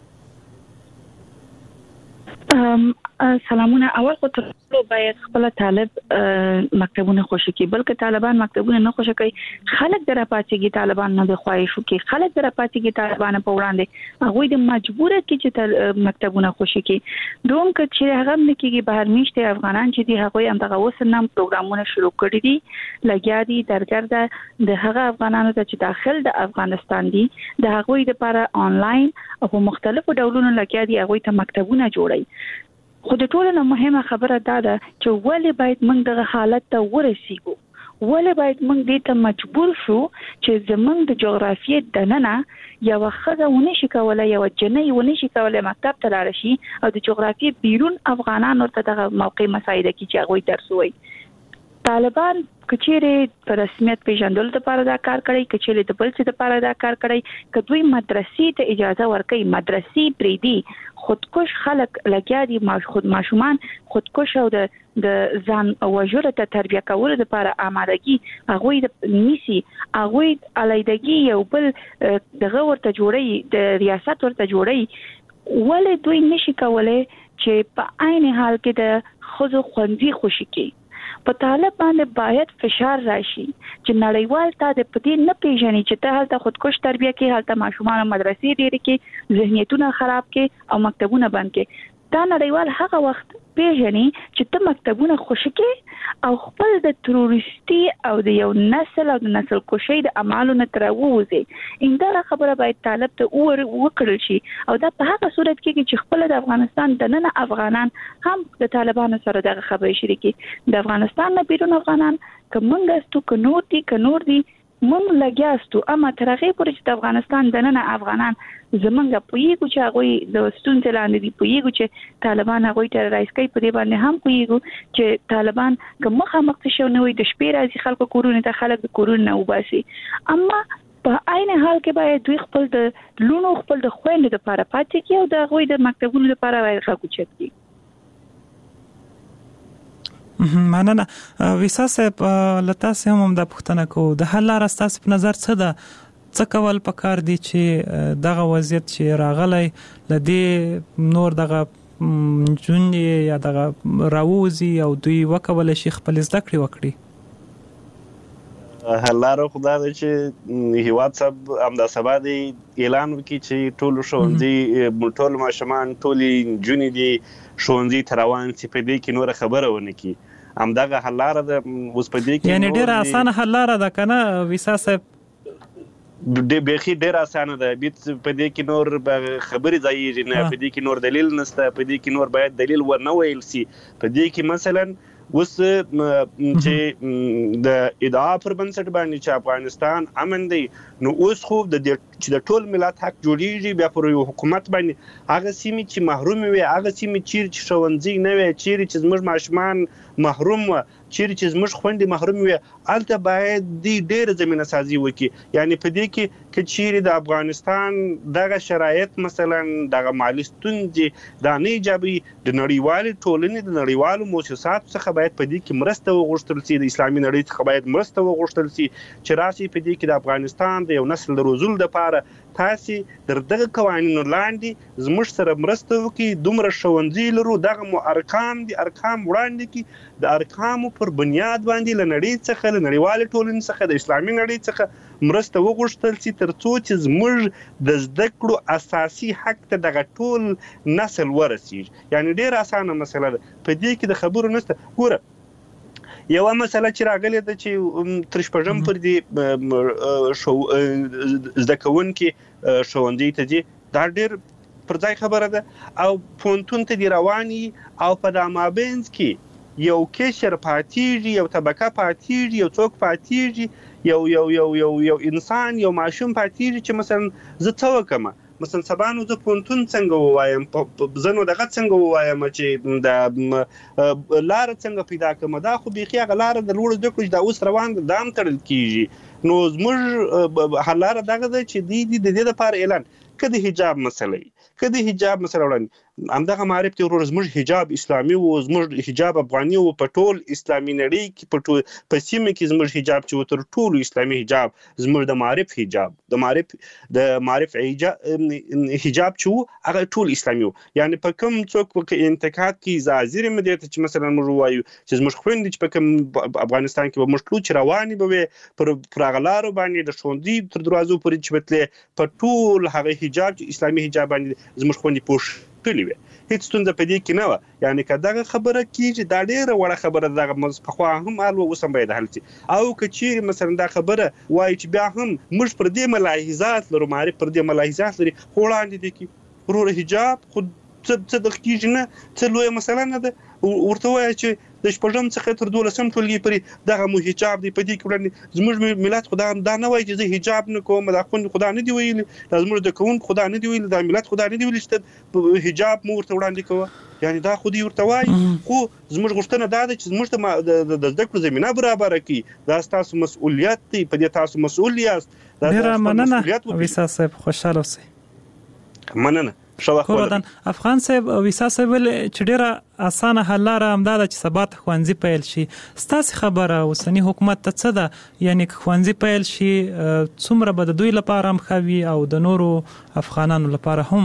S8: سلامونه اول خو ټول باید خپل طالب مکتبونه خوشي کی بلکې طالبان مکتبونه نه خوشي کوي خلک در پاتېږي طالبان نه د خواهشو کې خلک در پاتېږي طالبان په وړاندې هغه د مجبوره کې چې مکتبونه خوشي کی دوم چې هغه نه کېږي بهر میشته افغانان چې دی هغه هم دغه وسنم پروګرامونه شروع کړی دي لګیا دي درګرده د هغه افغانانو ته چې داخل د افغانستان دي د هغه لپاره آنلاین او مختلفو ډولونو لګیا دي هغه ته مکتبونه جوړي خو د ټولو مهمه خبره دا ده چې ولې باید موږ دغه حالت ته ورسیږو ولې باید موږ دې ته مجبور شو چې زموږ د جغرافیې دننه یو ښځه ونه شي کولای یو جنۍ ونه شي کولای مکتب ته لاړ شي او د جغرافیې بیرون افغانان ورته دغه موقع مساعده کوي چې هغه درس وایي طالبان کچېره په رسمیت پیژندل لپاره دا کار کوي کچېره د بل څه لپاره دا کار کوي کدوې مدرسې ته اجازه ورکړي مدرسې پریدي خودکش خلک لګیا دي ماشومان خودکش او د ځان وژلو ته تربیه کول لپاره آمادګي هغه د نیسی هغه علیدګي یو بل دغه ورته جوړي د ریاست ورته جوړي ولې دوی نشي کولای چې په عین حال کې د خزو خوندي خوشي کوي په طالب باندې باید فشار راشي چې نړیوال ته د پدې نه پیژني چې ته هلته خودکش تربیه کې هلته ماشومان مدرسې ډېر کې ذهنیتونه خراب کې او مکتبونه بند کې دا نړیوال هغه وخت پیژني چې ته مکتبونه خوشی کې او خپل د تروریستي او د یو نسل او د نسل کشي د اعمالو نه ترووزي انده خبره باید طالب ته وکړل شي او دا په هغه صورت کې چې خپل د افغانستان د نن افغانان هم د طالبانو سره دغه خبرې شریکي د افغانستان نه بیرون افغانان کومنګستو کنور دي مونږ لګیاستو اما ترغه پورې چې د افغانستان د نن افغانان زمونږ په یو چې هغه د ستونزې لاندې دی په یو چې طالبان هغه ټیررایز کوي په دې باندې هم کوي چې طالبان کوم مخامخ شو نه وي د شپې راځي خلکو کورونه ته خلک د کورونه وباسي اما په عین حال کې باید دوی خپل د لونو خپل د خويندو لپاره پاتې کی او د هغه د مکتبونو لپاره وایي خلکو چت کی
S3: مننه. ویسا صاحب لتا سه هم د پښتنه کو د حل لار ستاسو په نظر څه ده؟ څه کول پکار دي چې دغه وضعیت چې راغلی لدې نور دغه جون یا دغه راوزی او دوی وکول شي خپل زده کړې وکړي؟
S4: هلاره خدا ده چې هیواد صاحب همدا سبا دی اعلان وکړي چې ټول ښوونځي ټول ماشومان ټول نجونې دي ښوونځي ته روان شي، په دې کې نور خبره ونه کړي. همدغه هلاره ده. اوس په دې کې
S3: یعنی ډېره اسانه هلاره ده که نه ویسا صاحب؟
S4: بیخي ډېره اسانه ده. په دې کې نور خبرې ځایږي نه، په دې کې نور دلیل نشته، په دې کې نور باید دلیل ورنه ویل شي. په دې کې مثلا اوس چې د ادعا پر بنسټ باندې چې افغانستان امن دی، نو اوس خو چې د ټول ملت حق جوړیږي بیا پر یو حکومت باندې هغه سیمې چې محروم وي، هغه سیمې چیرې چې ښوونځي نه وي، چیرې چې زموږ ماشومان محروم وي، چیرې چې زموږ خویندې محروم وي، هلته باید ډېره زمینه سازي وکړي. یعنی په دې کې که چیرې د افغانستان دغه شرایط مثلا دغه مالي ستونزې دا نه ایجابي، د نړیوالې ټولنې د نړیوالو مؤسساتو څخه باید په دې کې مرسته وغوښتل شي، د اسلامي نړۍ څخه باید مرسته وغوښتل شي چې راشي په دې کې د افغانستان د یو نسل د روزلو لپاره تاسې تر دغه قوانینو لاندې زموږ سره مرسته وکړي. دومره ښوونځي لرو، دغه مو ارقام دي، ارقام وړاندې کړي، د ارقامو پر بنیاد باندې له نړۍ څخه، له نړیوالې ټولنې څخه، د اسلامي نړۍ څخه مرسته وغوښتل شي تر څو چې زموږ د زده کړو اساسي حق ته دغه ټول نسل ورسیږي. یعنی ډېره اسانه مسله ده، په دې کې د خبرو نشته. ګوره یوه مسله چې راغلې ده چې تر شپږم پر دې زده کوونکي ښوونځي ته ځي، دا ډېر پر ځای خبره ده. او پوهنتون ته دې روان وي او په دا مابینځ کې یو کشر پاتېږي، یو طبقه پاتېږي، یو څوک پاتېږي، یو انسان، یو ماشوم پاتېږي چې مثلا زه څه وکړم؟ مثلا سبا نو زه پوهنتون څنګه ووایم، زه نو دغه څنګه ووایم چې د لاره څنګه پیدا کړم؟ دا خو بیخي هغه لاره د لوړو زده کړو چې دا اوس روان ده، دا هم تړل کېږي. نو زموږ حل لاره دغه ده چې دوی د دې لپاره اعلان که د حجاب مسله وي، که د حجاب مسله وړاندې همدغه معرف دی ورور، زموږ حجاب اسلامي و، زموږ حجاب افغاني و، په ټول اسلامي نړۍ کې په سیمه کې زموږ حجاب چې و تر ټولو اسلامي حجاب زموږ د معرف حجاب، د معرف حجاب چې و هغه ټول اسلامي و. یعنی په کوم څوک په انتقاد کې زازیر مدیته چې مثلا موږ وایو چې زموږ خويندې چې په کوم افغانستان کې به موږ ټول چې رواني به پر غلارو باندې د ښوونځي تر دروازو پورې چې بتلې په ټول هغه حجاب چې اسلامي حجاب باندې زموږ خويندې پوښ کړی وي، هیڅ ستونزه په دې کې نه و. یعنی که دغه خبره کیږي دا ډیره وړه خبره ده، دغه پخوا هم حل اوس هم باید حل شي. او که چیرې مثلا دا خبره وایي چې بیا هم موږ پر دې ملاحظات لرو، معرف پر دې ملاحظات لري، خو وړاندې دي کې ورور حجاب خو څه دغه کیږي نه، څه لویه مسله نه ده. ورته وایي چې د شپږم څخه تر 12 ټولګي پورې دغه مو حجاب دی. په دې کې وړاندې زموږ ملت خدا دا نه وایي چې زه حجاب نه کوم، دا خوند خدا نه دی ویلي، دا زموږ د کوون خدا نه دی ویلي، دا ملت خدا نه دی ویلي چې حجاب مو ورته وړاندې کوه. یعنی دا خو دې ورته وایي، خو زموږ غوښتنه دا ده چې زموږ د زده کړو زمینه برابره کړي. دا ستاسو مسؤلیت دی، په دې تاسو مسؤل یاست.
S3: ډېره مننه ویسا صاحب، خوشاله اوسئ.
S4: مننه.
S3: خودن افغان صاحب ویسا صاحب چې ډیره اسانه حل لاره همدا ده چې سبا ته ښوونځي پیل شي. ستاسو خبره اوسنی حکومت ته څه ده؟ یعنی که ښوونځي پیل شي څومره به د دوی لپاره هم ښه وي او د نورو افغانانو لپاره هم؟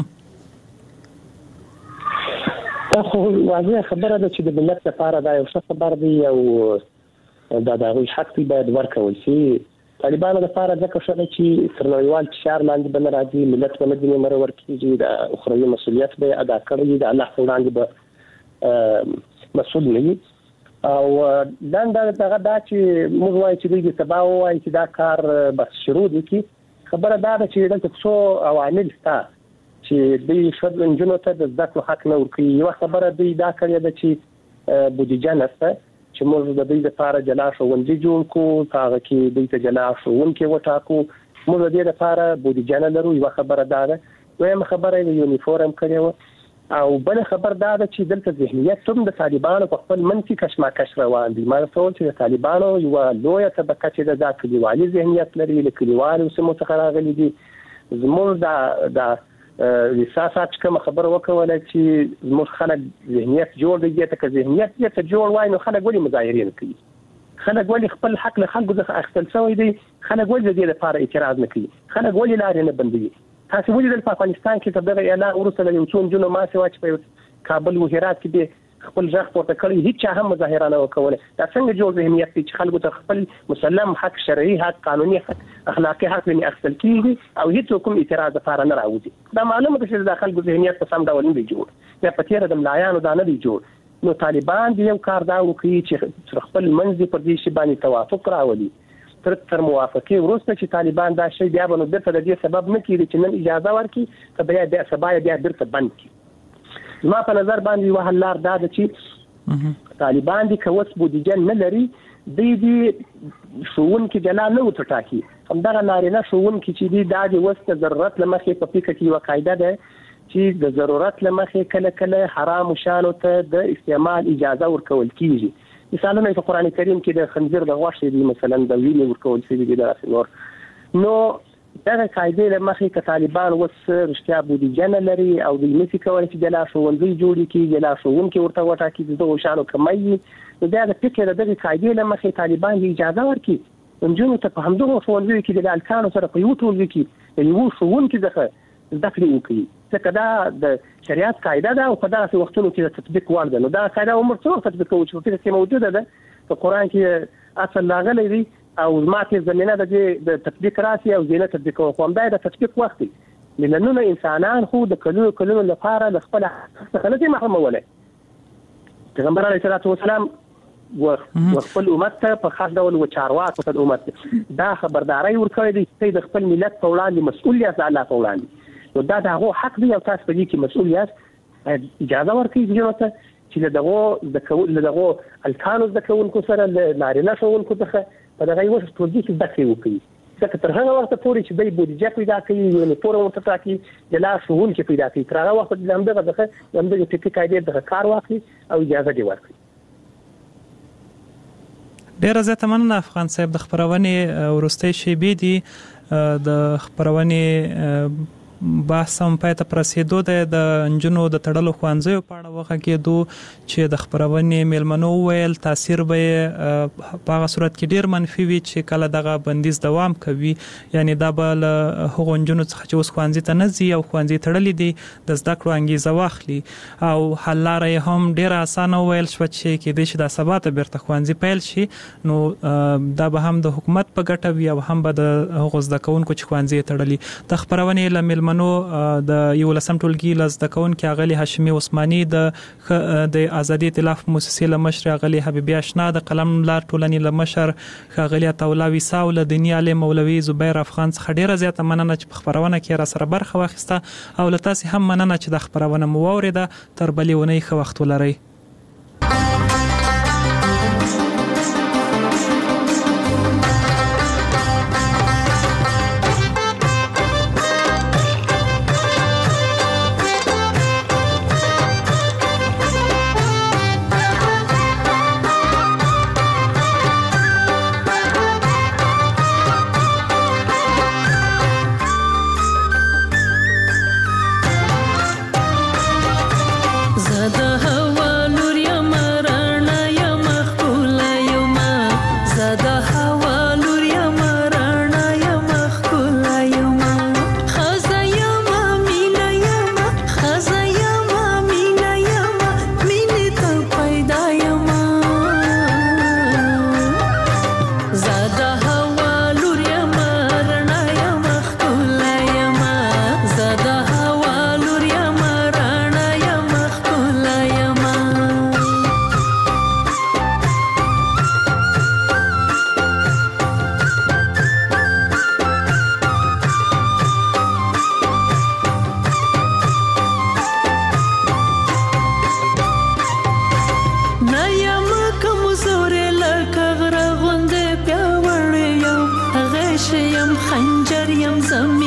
S7: دا خو واضح خبره ده چې د ملت لپاره دا یو ښه خبر دی او دا د هغوی حق دی باید ورکول شي. طالبانو لپاره ځکه ښه چې تر نړیوال فشار لاندې به نه راځي، ملت به نه ځینې مره ورکېږي، د اخروي مسؤلیت به یې ادا کړی، د الله په وړاندې به مسؤل نه وي. او دنده دغه دا چې موږ وایو چې دوی د سبا ووایي چې دا کار بس شروع دي کړي. خبره دا ده چې دلته څو عوامل شته چې دوی ښځو نجونو ته د زده کړو حق نه ورکوي. یوه خبره دوی دا کړې ده چې بودیجه نشته، چې موږ د دوی لپاره جلا ښوونځي جوړ کړو، په هغه کې دوی ته جلا ښوونکي وټاکو، موږ د دې لپاره بودیجه نه لرو. یوه خبره دا ده. دویمه خبره یې یونیفورم کړې وه، او بله خبر دا ده چې دلته ذهنیت هم د طالبانو په خپل منفي کشمکش روان دي. ما رسول چې د طالبانو یوه لویه طبقه چې دا کلیوالي ذهنیت لري، له کلیوالو سیمو څخه راغلي دي. زموږ د سیاست کوم خبر وکوله چې موږ خلک ذهنیت جوړ دی ته ذهنیت یې ته جوړ وای نو خلک ولې مظاهرین کوي خلک ولې خپل حق له خلکو څخه اخیستل شوی دی خلک ولې د دې لپاره اعتراض نه کوي خلک ولې لارې نه بندوي تاسو ولې د افغانستان کې تر دغه اعلان وروسته د یو څو نجونو ماسې وا چې په کابل او هرات کې خپل ځخ پورته کړی هیڅ هم مظاهره نه وکوله دا څنګه جوړ ذهنیت چې خلکو ته خپل مسلم حق شرعي حق قانوني حق اخلاقي حق نه اخیستل کیږي او هیڅ کوم اعتراض لپاره نه راوځي دا معلومه ده چې د خلکو ذهنیت په سم ډول نه دی جوړ یا په تیر د ملایانو دا نه دی جوړ نو طالبان د یو کار دا وکړي چې خپل منځ پر دې شی باندې توافق راولي تر موافقه وروسته چې طالبان دا شی بیا باندې درته د دې سبب نه کیږي چې نن اجازه ورکړي ته بیا سبا بیا درته بند کړي ما په نظر باندې وه لار دا چې طالبان دي کوس بودیجه نه لري د شوون کې جلا نه وټاکي همدغه نارینه شوون کې چې دی دا د وسته ضرورت لمخې په فکر کې یو قاعده ده چې د ضرورت لمخې کله کله حرام شانو ته د استعمال اجازه ورکول کیږي مثالونه په قران کریم کې د خنزیر د غوښې دی مثلا د وینې ورکول شوی دی دراسه نور نو دا قاعده لمخې ک طالبان وس رښتیا بودیجه نه لري او د نسی کول چې جلا شوونځي جوړ کی جلا شوونکي ورته وټاکي دغه شانو کمای نو دا د فکر دغه قاعده لمخې طالبان اجازه ورکړي انجونو ته په همدغه شوونځي کې د الکانو سره په یو ټولګي کې یو شوونکي ځکه داخلي وکړي ځکه دا د شریعت قاعده ده او په داسې وختونو کې د تطبیق وړ ده نو دا قاعده عمر څو تطبیق کوي چې په کې موجوده ده په قران کې اصل لاغلي دي او ماته زمينه د تطبیق راسي او زینه تطبیق کوم دا د تطبیق وخت دی لانه انسانان خو د کلو لپاره د خپل خلک محرم وله پیغمبر علیه الصلاه والسلام خپل امت ته په خاص ډول و چارواکو ته امت دا خبرداري ورکړي دي چې د خپل ملت په وړاندې مسؤلیت الله په وړاندې نو دا هغه حق دی او تاسو په دې کې مسؤلیت اجازه ورکړي چې دغه الکانو د کوونکو سره د نارینه شوونکو څخه په دغه یو ټولګي کې دخل وکړي ځکه تر هغه وخت پورې چې د بودیجه پیدا کړي یو پوره ورته ټاکي د لا شوونکو پیدا کړي تر هغه وخت د ټیکي قاعده د کار واخلي او اجازه دی ورکړي
S3: ډیر زیاته مننه افغان صاحب د خبرونې ورستۍ شیبې دي د خبرونې بحث هم پای ته رسیدو د انجونو د تړلو خوانځو په اړه وغږیدو چې د خبرونې میلمنو ویل تاثیر به په هغه صورت کې ډیر منفي وي چې کله دغه بندیز دوام کوي یعنی دا به هغه انجونو څخه چې اوس خوانځي ته نه ځي او خوانځي تړلې دي د زده کړو انګیزه واخلي او حل لارې هم ډیر اسانه ویل شو چې کې د شي د سبا ته بیرته خوانځي پیل شي نو دا به هم د حکومت په ګټه وي او هم به د هغه زده کوونکو چې خوانځي تړلې د خبرونې لمل نو د یو لسم ټولګي لزده کوونکي اغلی هاشمي عثماني د آزادي ائتلاف مؤسسې لمشر اغلی حبیبي آشنا د قلم لار ټولنې لمشر اغلی تولاوي ساو له دنیا علي مولوي زبیر افغان څخه ډیره زیاته مننه چې په خبرونه کې را سره برخه واخیسته او له تاسو هم مننه چې د خبرونه مو اوریده تر بلې ونې خو وخت ولرئ
S9: خنجر یم زمین